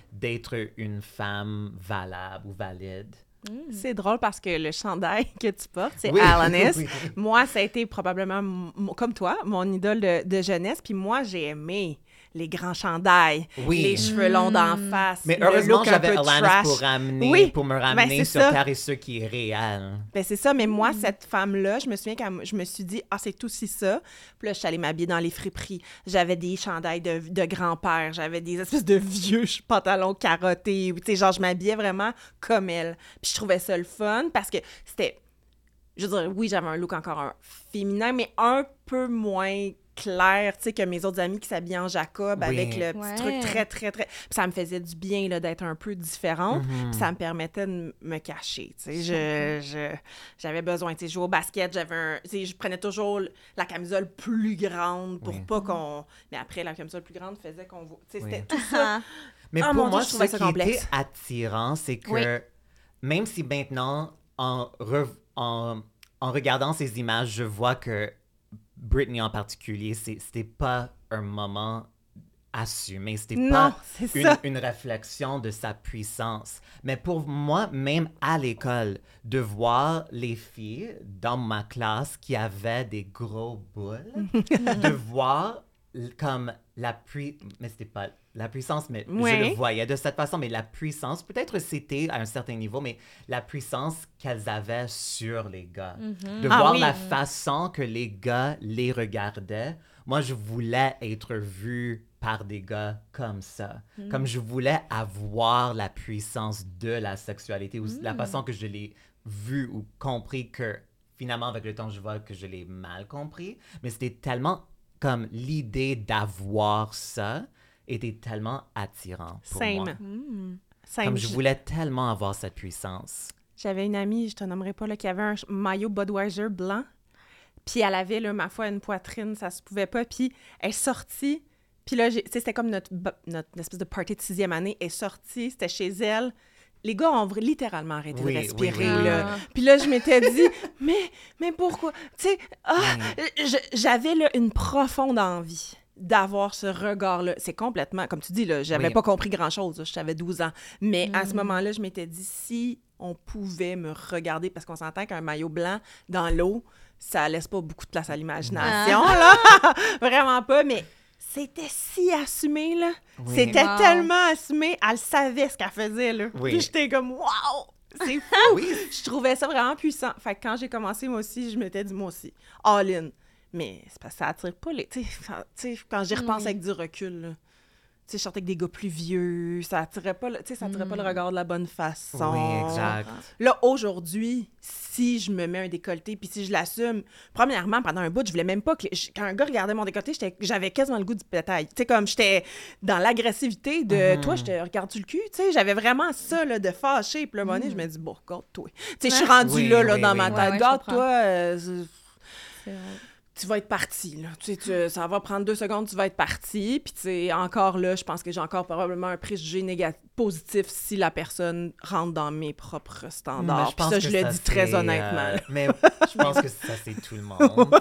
d'être une femme valable ou valide. Mm. C'est drôle parce que le chandail que tu portes, c'est Oui, Alanis. oui. Moi, ça a été probablement, m- comme toi, mon idole de, de jeunesse. Puis moi, j'ai aimé les grands chandails, Oui. les cheveux longs d'en face, Mais le heureusement, look un j'avais peu Alanis trash. pour, ramener, Oui, pour me ben, ramener c'est sur ça. Terre et ce qui est réel. Ben c'est ça, mais moi, cette femme-là, je me souviens quand je me suis dit, ah, c'est aussi ça. Puis là, je suis allée m'habiller dans les friperies. J'avais des chandails de, de grand-père, j'avais des espèces de vieux pantalons carottés. Tu sais, genre, je m'habillais vraiment comme elle. Puis je trouvais ça le fun parce que c'était, je veux dire, oui, j'avais un look encore un féminin, mais un peu moins clair, tu sais, que mes autres amis qui s'habillaient en Jacob Oui. avec le petit Ouais. truc très, très, très... Puis ça me faisait du bien, là, d'être un peu différente. Mhm. Puis ça me permettait de me cacher, tu sais. Je, je, j'avais besoin, tu sais, jouer au basket, j'avais un... Tu sais, je prenais toujours la camisole plus grande pour Oui. pas qu'on... Mais après, la camisole plus grande faisait qu'on... vo- Tu sais, Oui. c'était tout ça. Mais Ah, pour mon Dieu, moi, je ce trouvais qui ça était complexe. attirant, c'est que Oui. même si maintenant, en, re- en, en regardant ces images, je vois que Britney en particulier, c'est- c'était pas un moment assumé, c'était Non, pas c'est une, ça. une réflexion de sa puissance. Mais pour moi, même à l'école, de voir les filles dans ma classe qui avaient des gros boules, de voir l- comme la puissance, mais c'était pas la puissance, mais je Oui. le voyais de cette façon, mais la puissance, peut-être c'était à un certain niveau, mais la puissance qu'elles avaient sur les gars. De Ah voir oui. la façon que les gars les regardaient. Moi, je voulais être vue par des gars comme ça. Comme je voulais avoir la puissance de la sexualité ou la façon que je l'ai vue ou compris que finalement, avec le temps, je vois que je l'ai mal compris. Mais c'était tellement comme l'idée d'avoir ça était tellement attirant pour Same. moi. Mm. Same. Comme je voulais tellement avoir cette puissance. J'avais une amie, je te nommerai pas, là, qui avait un ch- maillot Budweiser blanc. Puis elle avait, là, ma foi, une poitrine, ça se pouvait pas. Puis elle est sortie. Puis là, j'ai- tu sais, c'était comme notre, ba- notre espèce de party de sixième année. Elle est sortie, c'était chez elle. Les gars ont vra- littéralement arrêté Oui, de oui, respirer, oui, oui. là. Ah. Puis là, je m'étais dit, mais, mais pourquoi? Tu sais, ah, je- j'avais, là, une profonde envie d'avoir ce regard-là. C'est complètement, comme tu dis, là, j'avais Oui. pas compris grand-chose, là, j'avais douze ans. Mais à ce moment-là, je m'étais dit, si on pouvait me regarder, parce qu'on s'entend qu'un maillot blanc dans l'eau, ça laisse pas beaucoup de place à l'imagination, là. Vraiment pas, mais c'était si assumé, là. Oui. C'était Wow. tellement assumé. Elle savait ce qu'elle faisait, là. Oui. Puis j'étais comme, waouh! C'est fou! Oui. Je trouvais ça vraiment puissant. Fait que quand j'ai commencé, moi aussi, je m'étais dit, moi aussi, all in. Mais c'est parce que ça attire pas les... Tu sais, ça- tu sais, quand j'y repense Oui. avec du recul, là, tu sais, je sortais avec des gars plus vieux, ça attirait pas, le- tu sais, ça attirait pas le regard de la bonne façon. Oui, exact. Là, aujourd'hui, si je me mets un décolleté puis si je l'assume, premièrement, pendant un bout, je voulais même pas que... les- je- Quand un gars regardait mon décolleté, j'étais- j'avais quasiment le goût du pétail. Tu sais, comme j'étais dans l'agressivité de... Mhm. Toi, je te regarde-tu le cul? Tu sais, j'avais vraiment ça, là, de fâcher. Puis là, à un moment donné, je me dis, bon, garde-toi. Tu sais, je suis rendue Oui, là, là, oui, dans oui. ma Ouais, tête. ouais, je Garde-toi, comprends. euh, c'est- C'est vrai. tu vas être parti, là. Tu sais, tu- ça va prendre deux secondes, tu vas être parti. Puis, tu sais, encore là, je pense que j'ai encore probablement un préjugé négatif, positif si la personne rentre dans mes propres standards. Mais je Puis pense ça, que je le ça, dis très c'est, honnêtement. euh, là. mais je pense que ça, c'est tout le monde.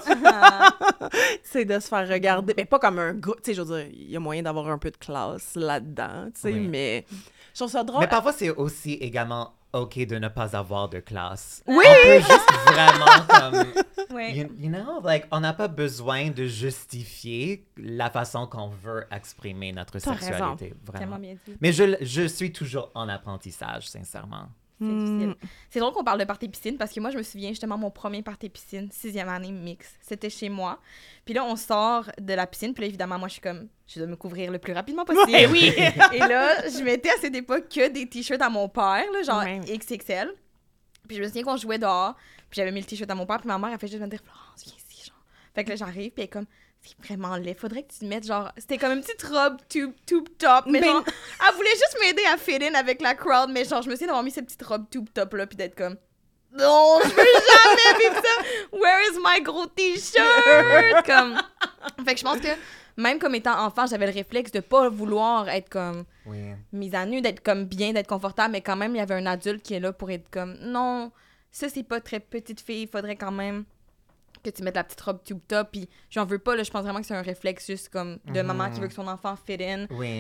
C'est de se faire regarder. Mais pas comme un gars. Tu sais, je veux dire, il y a moyen d'avoir un peu de classe là-dedans, tu sais, Oui. mais je trouve ça drôle. Mais parfois, c'est aussi également OK de ne pas avoir de classe. Oui! On peut juste vraiment comme... Ouais. You, you know, like, on n'a pas besoin de justifier la façon qu'on veut exprimer notre T'as sexualité. Tellement Vraiment. bien dit. Mais je, je suis toujours en apprentissage, sincèrement. C'est Hmm. difficile. C'est drôle qu'on parle de party piscine parce que moi, je me souviens justement mon premier party piscine, sixième année mix. C'était chez moi. Puis là, on sort de la piscine. Puis là, évidemment, moi, je suis comme, je dois me couvrir le plus rapidement possible. Ouais, oui! Et là, je mettais à cette époque que des t-shirts à mon père, là, genre Ouais. X X L. Puis je me souviens qu'on jouait dehors. Puis j'avais mis le t-shirt à mon père. Puis ma mère, elle fait juste me dire, Florence, viens ici, genre. Fait que là, j'arrive. Puis elle est comme, c'est vraiment laid. Faudrait que tu te mettes, genre, c'était comme une petite robe tube, tube top. Mais Ben- genre, elle voulait juste m'aider à fit in avec la crowd. Mais genre, je me souviens d'avoir mis cette petite robe tube top là. Puis d'être comme, non, je veux jamais vivre ça. Where is my gros t-shirt? Comme. Fait que je pense que même comme étant enfant, j'avais le réflexe de pas vouloir être comme Oui. mise à nu, d'être comme bien, d'être confortable, mais quand même, il y avait un adulte qui est là pour être comme non, ça c'est pas très petite fille, il faudrait quand même que tu mettes la petite robe tube top, puis j'en veux pas, là, je pense vraiment que c'est un réflexe juste comme de Mhm. maman qui veut que son enfant fit in. Oui.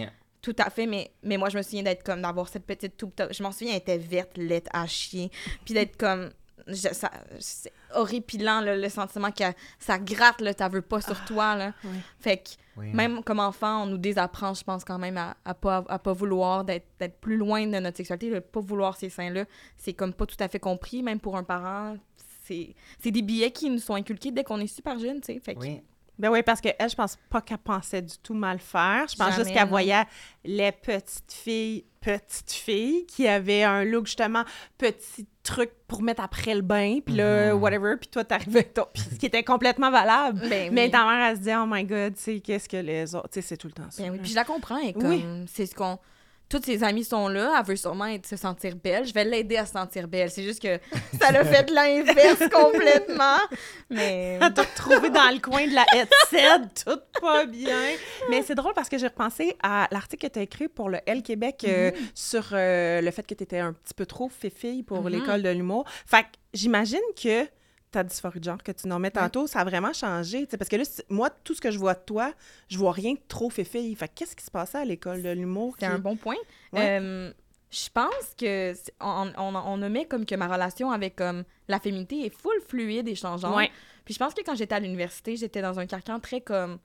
Tout à fait, mais, mais moi, je me souviens d'être comme, d'avoir cette petite toupe top. Je m'en souviens, elle était verte, laite à chier. Puis d'être comme, je, ça, c'est horripilant, là, le sentiment que ça gratte, là, t'as veux pas sur Ah, toi, là. oui. Fait que, Oui. même comme enfant, on nous désapprend, je pense, quand même, à, à, pas, à pas vouloir, d'être, d'être plus loin de notre sexualité, de pas vouloir ces seins-là. C'est comme pas tout à fait compris, même pour un parent. C'est, c'est des billets qui nous sont inculqués dès qu'on est super jeune, tu sais. Fait que, Oui. Ben oui, parce qu'elle, je pense pas qu'elle pensait du tout mal faire. Je pense Jamais, juste qu'elle non. voyait les petites filles, petites filles qui avaient un look, justement, petit truc pour mettre après le bain, puis là, Mhm. whatever, puis toi, t'arrivais avec ton... Puis ce qui était complètement valable. ben, Mais oui. ta mère, elle se dit, oh my God, tu sais, qu'est-ce que les autres... Tu sais, c'est tout le temps ça. Ben oui, puis je la comprends, et comme, Oui. c'est ce qu'on... Toutes ses amies sont là, elle veut sûrement être, se sentir belle. Je vais l'aider à se sentir belle. C'est juste que ça l'a fait l'inverse complètement. Mais... Elle t'a retrouvé dans le coin de la headset, tout pas bien. Mais c'est drôle parce que j'ai repensé à l'article que tu as écrit pour le L Québec euh, Mhm. sur euh, le fait que tu étais un petit peu trop fifille pour Mhm. l'école de l'humour. Fait que j'imagine que ta dysphorie de genre que tu nommais tantôt, ça a vraiment changé. T'sais, parce que là, c'est- moi, tout ce que je vois de toi, je vois rien de trop fifille. Fait que qu'est-ce qui se passait à l'école de l'humour? C'est qui- un bon point. Ouais. Euh, je pense que c'est- on, on, on nommait comme que ma relation avec comme la féminité est full fluide et changeante. Ouais. Puis je pense que quand j'étais à l'université, j'étais dans un carcan très comme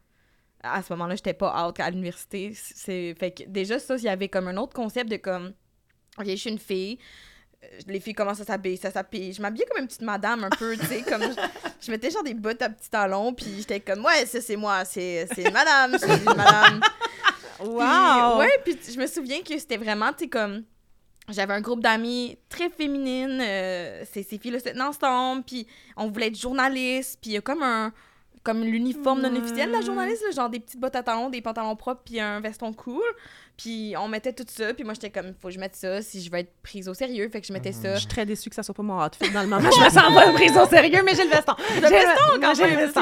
à ce moment-là, j'étais pas out à l'université. C'est fait que déjà ça, il y avait comme un autre concept de comme OK, je suis une fille. Euh, Les filles commencent à s'habiller, ça s'habille. Je m'habillais comme une petite madame un peu, tu sais, comme je, je mettais genre des bottes à petits talons, puis j'étais comme ouais, ça c'est moi, c'est c'est une madame, je suis une madame. Wow! Puis, ouais, puis je me souviens que c'était vraiment, tu sais, comme... J'avais un groupe d'amis très féminines, euh, ces, ces filles-là se tenaient ensemble, puis on voulait être journalistes, puis il y a comme un... comme l'uniforme non officiel de la journaliste, là, genre des petites bottes à talons, des pantalons propres, puis un veston cool. Puis on mettait tout ça, puis moi j'étais comme, faut que je mette ça si je veux être prise au sérieux, fait que je mettais ça. Je suis très déçue que ça soit pas mon outfit dans le moment. Je me sens pas prise au sérieux, mais j'ai le veston. Le veston, quand j'ai le même, veston. c'est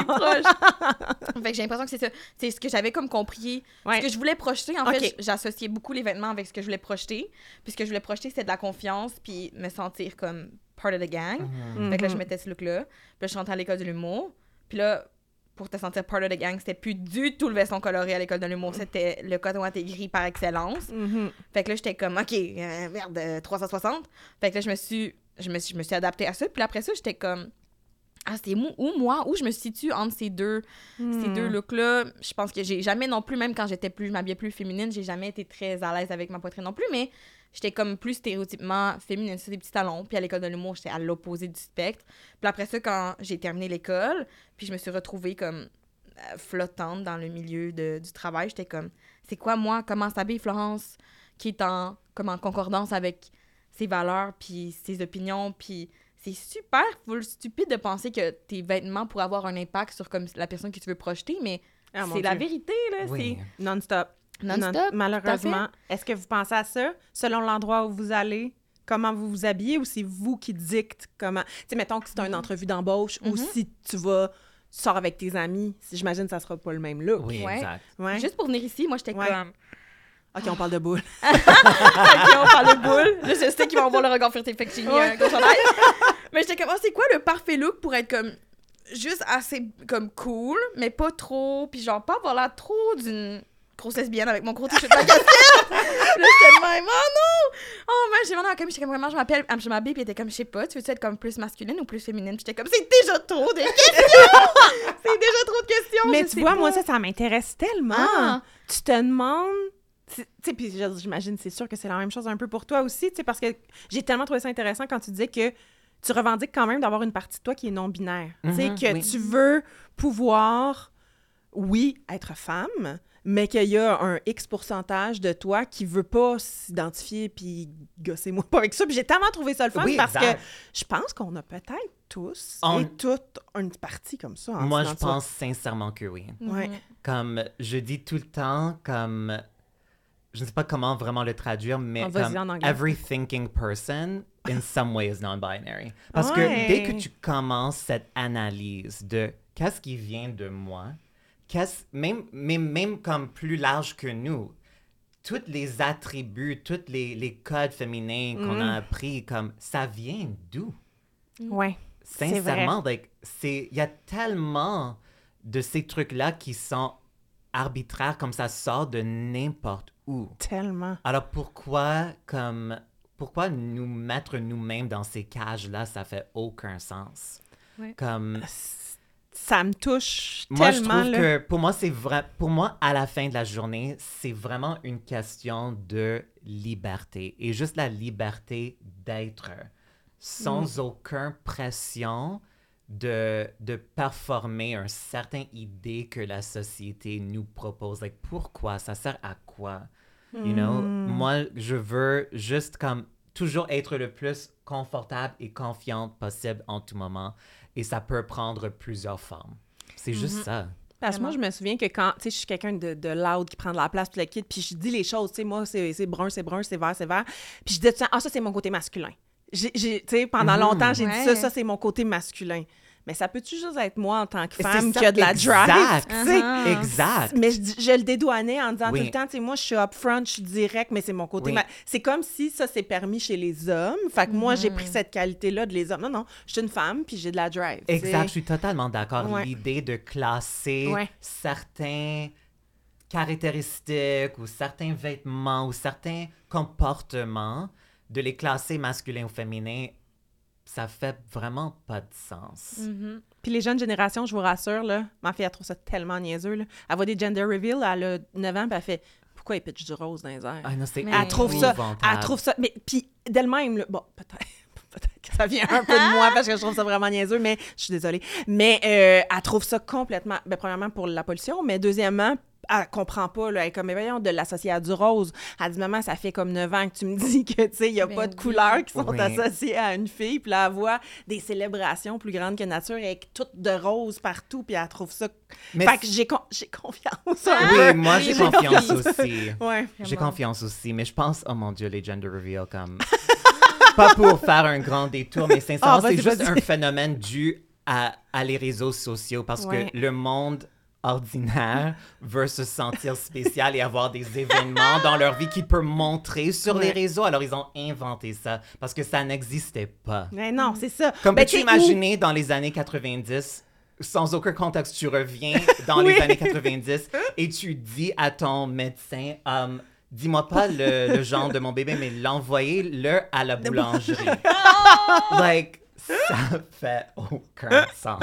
proche. Fait que j'ai l'impression que c'est ça. C'est ce que j'avais comme compris. Ouais. Ce que je voulais projeter, en Ok. fait, j'associais beaucoup les vêtements avec ce que je voulais projeter. Puis ce que je voulais projeter, c'était de la confiance, puis me sentir comme part of the gang. Mhm. Fait que là, je Mhm. mettais ce look-là. Puis là, je rentrais à l'école de l'humour. Puis là, pour te sentir part of the gang, c'était plus du tout le veston coloré à l'école de l'humour. C'était le coton à gris par excellence. Mhm. Fait que là, j'étais comme, OK, euh, merde, euh, trois cent soixante. Fait que là, je me suis, je me suis, je me suis adaptée à ça. Puis après ça, j'étais comme, ah, c'est où, où, moi, où je me situe entre ces deux, ces Hmm. deux looks-là. Je pense que j'ai jamais non plus, même quand j'étais plus, je m'habillais plus féminine, j'ai jamais été très à l'aise avec ma poitrine non plus, mais j'étais comme plus stéréotypement féminine, c'est des petits talons. Puis à l'école de l'humour, j'étais à l'opposé du spectre. Puis après ça, quand j'ai terminé l'école, puis je me suis retrouvée comme euh, flottante dans le milieu de- du travail, j'étais comme, c'est quoi, moi, comment s'habille Florence, qui est en, comme en concordance avec ses valeurs, puis ses opinions, puis c'est super full stupide de penser que tes vêtements pourraient avoir un impact sur comme la personne que tu veux projeter, mais Ah, mon c'est la Dieu. vérité, là, Oui. Non-stop. c'est non-stop. Malheureusement. Est-ce que vous pensez à ça, selon l'endroit où vous allez? Comment vous vous habillez, ou c'est vous qui dicte comment... Tu sais, mettons que c'est une entrevue d'embauche, ou Mhm. si tu vas... Tu sors avec tes amis, si- j'imagine que ça sera pas le même look. Oui, Ouais. exact. Ouais. Juste pour venir ici, moi, j'étais Ouais. comme... OK, on parle de boules. OK, on parle de boule. Là, je sais qu'ils vont voir le regard furtif, fait que j'ai mis un gros chandail. Mais j'étais comme, oh, c'est quoi le parfait look pour être comme juste assez comme cool, mais pas trop, puis genre pas avoir l'air trop d'une grosse lesbienne avec mon gros t-shirt de la casquette. Là, j'étais de même, oh non! Oh, man, j'ai vraiment comme, j'étais comme vraiment, je m'appelle, je m'habille, puis elle était comme, je sais pas, tu veux-tu être comme plus masculine ou plus féminine? Puis j'étais comme, c'est déjà trop de questions! C'est déjà trop de questions! Mais je tu sais vois, pas. moi, ça, ça m'intéresse tellement. Ah. Tu te demandes... Tu sais, puis j'imagine, c'est sûr que c'est la même chose un peu pour toi aussi, tu sais, parce que j'ai tellement trouvé ça intéressant quand tu disais que tu revendiques quand même d'avoir une partie de toi qui est non-binaire. Tu sais, Mhm, que oui. tu veux pouvoir, oui, être femme, mais qu'il y a un X pourcentage de toi qui veut pas s'identifier, puis gossez-moi pas avec ça. Puis j'ai tellement trouvé ça le fun Oui, parce exact. que je pense qu'on a peut-être tous On- et toutes une partie comme ça. en Moi, dedans je de soi. pense sincèrement que oui. Ouais. Mhm. Comme je dis tout le temps, comme je ne sais pas comment vraiment le traduire, mais Ah, vas-y comme en anglais. every thinking person in some way is non-binary. Parce Ouais. que dès que tu commences cette analyse de qu'est-ce qui vient de moi, qu'est-ce même même même comme plus large que nous, tous les attributs, tous les, les codes féminins qu'on Mhm. a appris, comme ça vient d'où? Ouais. Sincèrement, like, c'est il y a tellement de ces trucs-là qui sont arbitraire, comme ça sort de n'importe où. Tellement. Alors pourquoi, comme, pourquoi nous mettre nous-mêmes dans ces cages-là, ça fait aucun sens. Ouais. Comme... Ça me touche Moi, tellement. je trouve là. que pour moi, c'est vrai. Pour moi, à la fin de la journée, c'est vraiment une question de liberté. Et juste la liberté d'être sans mm. aucune pression de, de performer une certaine idée que la société nous propose. Like, pourquoi? Ça sert à quoi? Mm. You know? Moi, je veux juste comme toujours être le plus confortable et confiante possible en tout moment. Et ça peut prendre plusieurs formes. C'est juste mm-hmm. ça. Parce que moi, je me souviens que quand, tu sais, je suis quelqu'un de, de loud qui prend de la place, puis le kit, puis je dis les choses, tu sais, moi, c'est, c'est brun, c'est brun, c'est vert, c'est vert. Puis je dis, ah, ça, c'est mon côté masculin. J'ai, j'ai, tu sais, pendant mm-hmm. longtemps, j'ai ouais. dit ça, ça, c'est mon côté masculin. Mais ça peut-tu juste être moi en tant que femme qui a de la drive? Exact. Uh-huh. Exact. Mais je, je le dédouanais en disant oui. tout le temps, tu sais, moi, je suis upfront, je suis direct, mais c'est mon côté. Oui. Ma... C'est comme si ça, c'est permis chez les hommes. Fait que mm-hmm. moi, j'ai pris cette qualité-là de les hommes. Non, non, je suis une femme, puis j'ai de la drive. Exact, t'sais. Je suis totalement d'accord. Ouais. L'idée de classer ouais. certains caractéristiques ou certains vêtements ou certains comportements, de les classer masculin ou féminin, ça fait vraiment pas de sens. Mm-hmm. Puis les jeunes générations, je vous rassure, là, ma fille, elle trouve ça tellement niaiseux. Là. Elle voit des gender reveals, elle a neuf ans, puis elle fait « Pourquoi ils pitchent du rose dans les airs? » Ah non, c'est mais... Elle trouve ça, elle trouve ça, mais puis d'elle-même, là, bon, peut-être, peut-être que ça vient un peu de moi, parce que je trouve ça vraiment niaiseux, mais je suis désolée. Mais euh, elle trouve ça complètement, ben, premièrement, pour la pollution, mais deuxièmement, elle comprend pas, là, elle est comme, mais voyons, de l'associer à du rose. Elle dit, maman, ça fait comme neuf ans que tu me dis que, tu sais, il n'y a ben pas de oui. couleurs qui sont oui. associées à une fille. Puis là, elle voit des célébrations plus grandes que nature avec toutes de rose partout, puis elle trouve ça... Mais fait que j'ai, con... j'ai confiance. Ah! Oui, moi, j'ai, j'ai confiance, confiance aussi. Ouais. J'ai confiance aussi, mais je pense, oh mon Dieu, les gender reveals, comme... pas pour faire un grand détour, mais sincèrement, oh, c'est juste un phénomène dû à, à les réseaux sociaux, parce ouais. que le monde... ordinaire veut se sentir spécial et avoir des événements dans leur vie qu'ils peuvent montrer sur ouais. les réseaux. Alors, ils ont inventé ça parce que ça n'existait pas. Mais non, c'est ça. Comme ben, peux-tu imaginer où? Dans les années quatre-vingt-dix, sans aucun contexte, tu reviens dans oui. les années quatre-vingt-dix et tu dis à ton médecin... Um, dis-moi pas le, le genre de mon bébé, mais l'envoyer-le à la boulangerie. Like, ça fait aucun sens.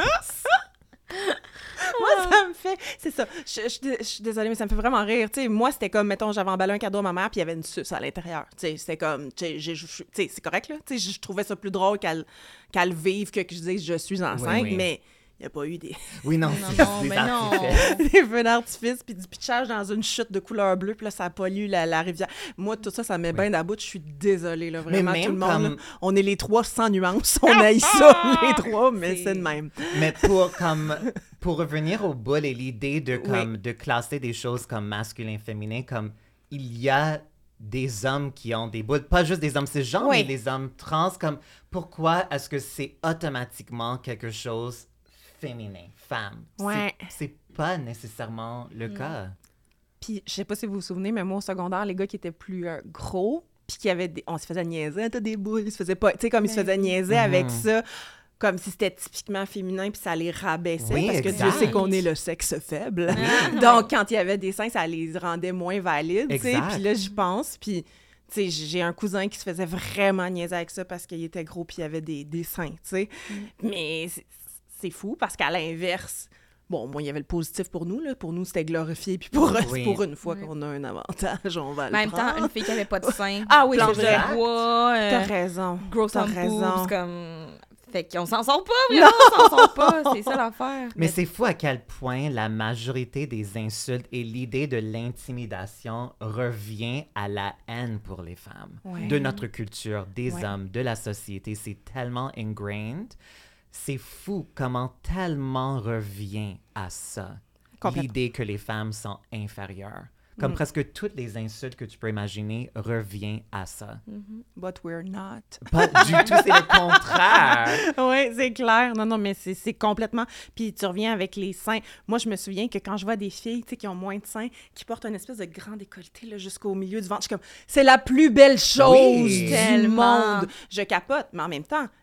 Moi, ça me fait... C'est ça. Je, je, je suis désolée, mais ça me fait vraiment rire. Tu sais, moi, c'était comme, mettons, j'avais emballé un cadeau à ma mère, puis il y avait une suce à l'intérieur. Tu sais, c'était comme... Tu sais, c'est correct, là. Tu sais, je trouvais ça plus drôle qu'elle, qu'elle vive que que je dise « je suis enceinte oui, oui. », mais... Il n'y a pas eu des... Oui, non, non, c'est non, des mais artifices. Des feux d'artifice, puis du pitchage dans une chute de couleur bleue, puis là, ça pollue la, la rivière. Moi, tout ça, ça met oui. bien d'about. Je suis désolée, là, vraiment, tout le monde. Comme... Là, on est les trois sans nuance. On haït ça, les trois, mais c'est, c'est de même. Mais pour, comme, pour revenir au bout et l'idée de, comme, oui. de classer des choses comme masculin, féminin, comme il y a des hommes qui ont des boules, pas juste des hommes cisgenres, oui. mais des hommes trans, comme pourquoi est-ce que c'est automatiquement quelque chose féminin, femme. Ouais. C'est, c'est pas nécessairement le mm. cas. Puis, je sais pas si vous vous souvenez, mais moi, au secondaire, les gars qui étaient plus euh, gros, puis qui avaient des... On se faisait niaiser, t'as des boules, ils se faisaient pas... Tu sais, comme ils se faisaient niaiser mm. avec ça, comme si c'était typiquement féminin, puis ça les rabaissait, oui, parce exact. que Dieu sait qu'on est le sexe faible. Donc, quand il y avait des seins, ça les rendait moins valides, tu sais. Puis là, j'y pense, puis... Tu sais, j'ai un cousin qui se faisait vraiment niaiser avec ça parce qu'il était gros, puis il avait des, des seins, tu sais. Mm. Mais... C'est... C'est fou parce qu'à l'inverse, bon, moi, il y avait le positif pour nous, là. Pour nous, c'était glorifié. Puis pour, oui. pour une fois oui. qu'on a un avantage, on va le même prendre. temps, une fille qui avait pas de sein. Ah oui, c'est vrai. Bois, euh, T'as raison. Gross T'as on raison. boobs, comme... Fait qu'on s'en sort pas, vraiment, on s'en sort pas. C'est ça l'affaire. Mais, Mais c'est fou à quel point la majorité des insultes et l'idée de l'intimidation revient à la haine pour les femmes. Ouais. De notre culture, des ouais. hommes, de la société. C'est tellement ingrained. C'est fou comment tellement revient à ça, l'idée que les femmes sont inférieures. Comme mm. presque toutes les insultes que tu peux imaginer revient à ça. Mm-hmm. But we're not. Pas du tout, c'est le contraire. Oui, c'est clair. Non, non, mais c'est, c'est complètement... Puis tu reviens avec les seins. Moi, je me souviens que quand je vois des filles, tu sais, qui ont moins de seins, qui portent une espèce de grand décolleté là, jusqu'au milieu du ventre, je suis comme, c'est la plus belle chose oui, du tellement. monde. Je capote, mais en même temps,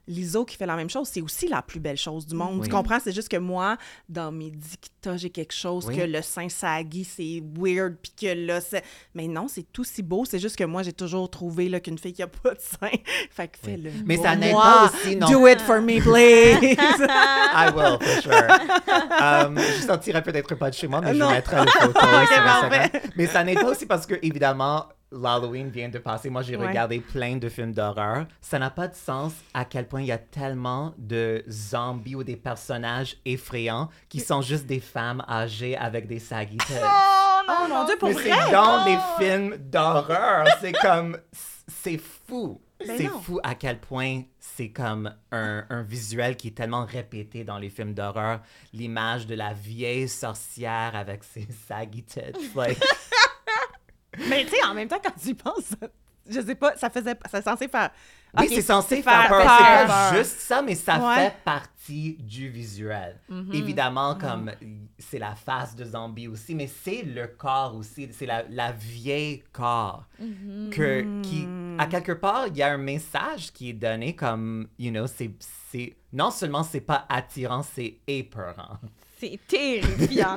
l'I S O qui fait la même chose, c'est aussi la plus belle chose du monde. Oui. Tu comprends? C'est juste que moi, dans mes dictats, j'ai quelque chose Oui. que le sein saggy, c'est weird, puis que là, c'est... Mais non, c'est tout si beau. C'est juste que moi, j'ai toujours trouvé là, qu'une fille qui a pas de sein, fait que fais-le. Oui. Mais pour ça n'aide moi. pas aussi, non? Do it for me, please! I will, for sure. um, je sentirais peut-être pas de chez moi, mais Non. je mettrai une photo Ok, sur parfait. Instagram. Mais ça n'aide pas aussi parce que, évidemment, l'Halloween vient de passer. Moi, j'ai Ouais. regardé plein de films d'horreur. Ça n'a pas de sens à quel point il y a tellement de zombies ou des personnages effrayants qui sont juste des femmes âgées avec des saggy tits. Oh mon Dieu, pour Mais vrai! c'est dans les films d'horreur. C'est comme... C'est fou. Ben c'est non. fou à quel point c'est comme un, un visuel qui est tellement répété dans les films d'horreur. L'image de la vieille sorcière avec ses saggy tits. Like... Mais tu sais, en même temps, quand tu y penses, je sais pas, ça faisait... C'est censé faire... Oui, Ok, c'est censé faire faire peur. peur. C'est pas juste ça, mais ça Ouais. fait partie du visuel. Évidemment, comme c'est la face de zombie aussi, mais c'est le corps aussi. C'est la, la vieille corps. Que, qui, à quelque part, il y a un message qui est donné comme, you know, c'est, c'est, non seulement c'est pas attirant, c'est épeurant. C'est terrifiant.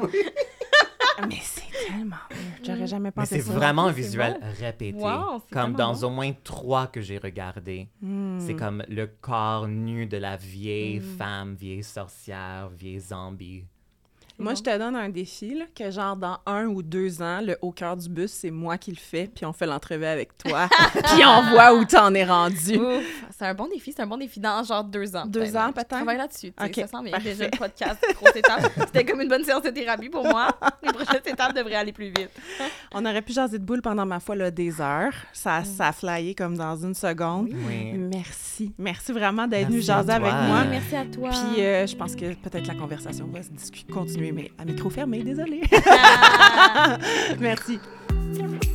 Mais c'est tellement weird. J'aurais jamais Mais pensé c'est ça. vraiment un C'est visuel bon. répété. Wow, c'est comme tellement dans bon. au moins trois que j'ai regardé. C'est comme le corps nu de la vieille femme, vieille sorcière, vieille zombie. Moi, bon. je te donne un défi, là, que genre dans un ou deux ans, le haut cœur du bus, c'est moi qui le fais, puis on fait l'entrevue avec toi, puis on voit où t'en es rendu. Ouf, c'est un bon défi, c'est un bon défi dans genre deux ans. Deux ans, peut-être? Travaille là-dessus, tu sais, Ok, ça sent bien. parfait. Déjà, le podcast, grosse étape. C'était comme une bonne séance de thérapie pour moi. Les prochaines étapes devraient aller plus vite. On aurait pu jaser de boule pendant ma foi là, des heures. Ça, ça a flyé comme dans une seconde. Oui. Merci. Merci vraiment d'être Merci venu jaser à avec toi. moi. Oui, Merci à toi. Puis euh, je pense que peut-être la conversation va se discuter, continuer, mais à micro fermé, désolée. Merci.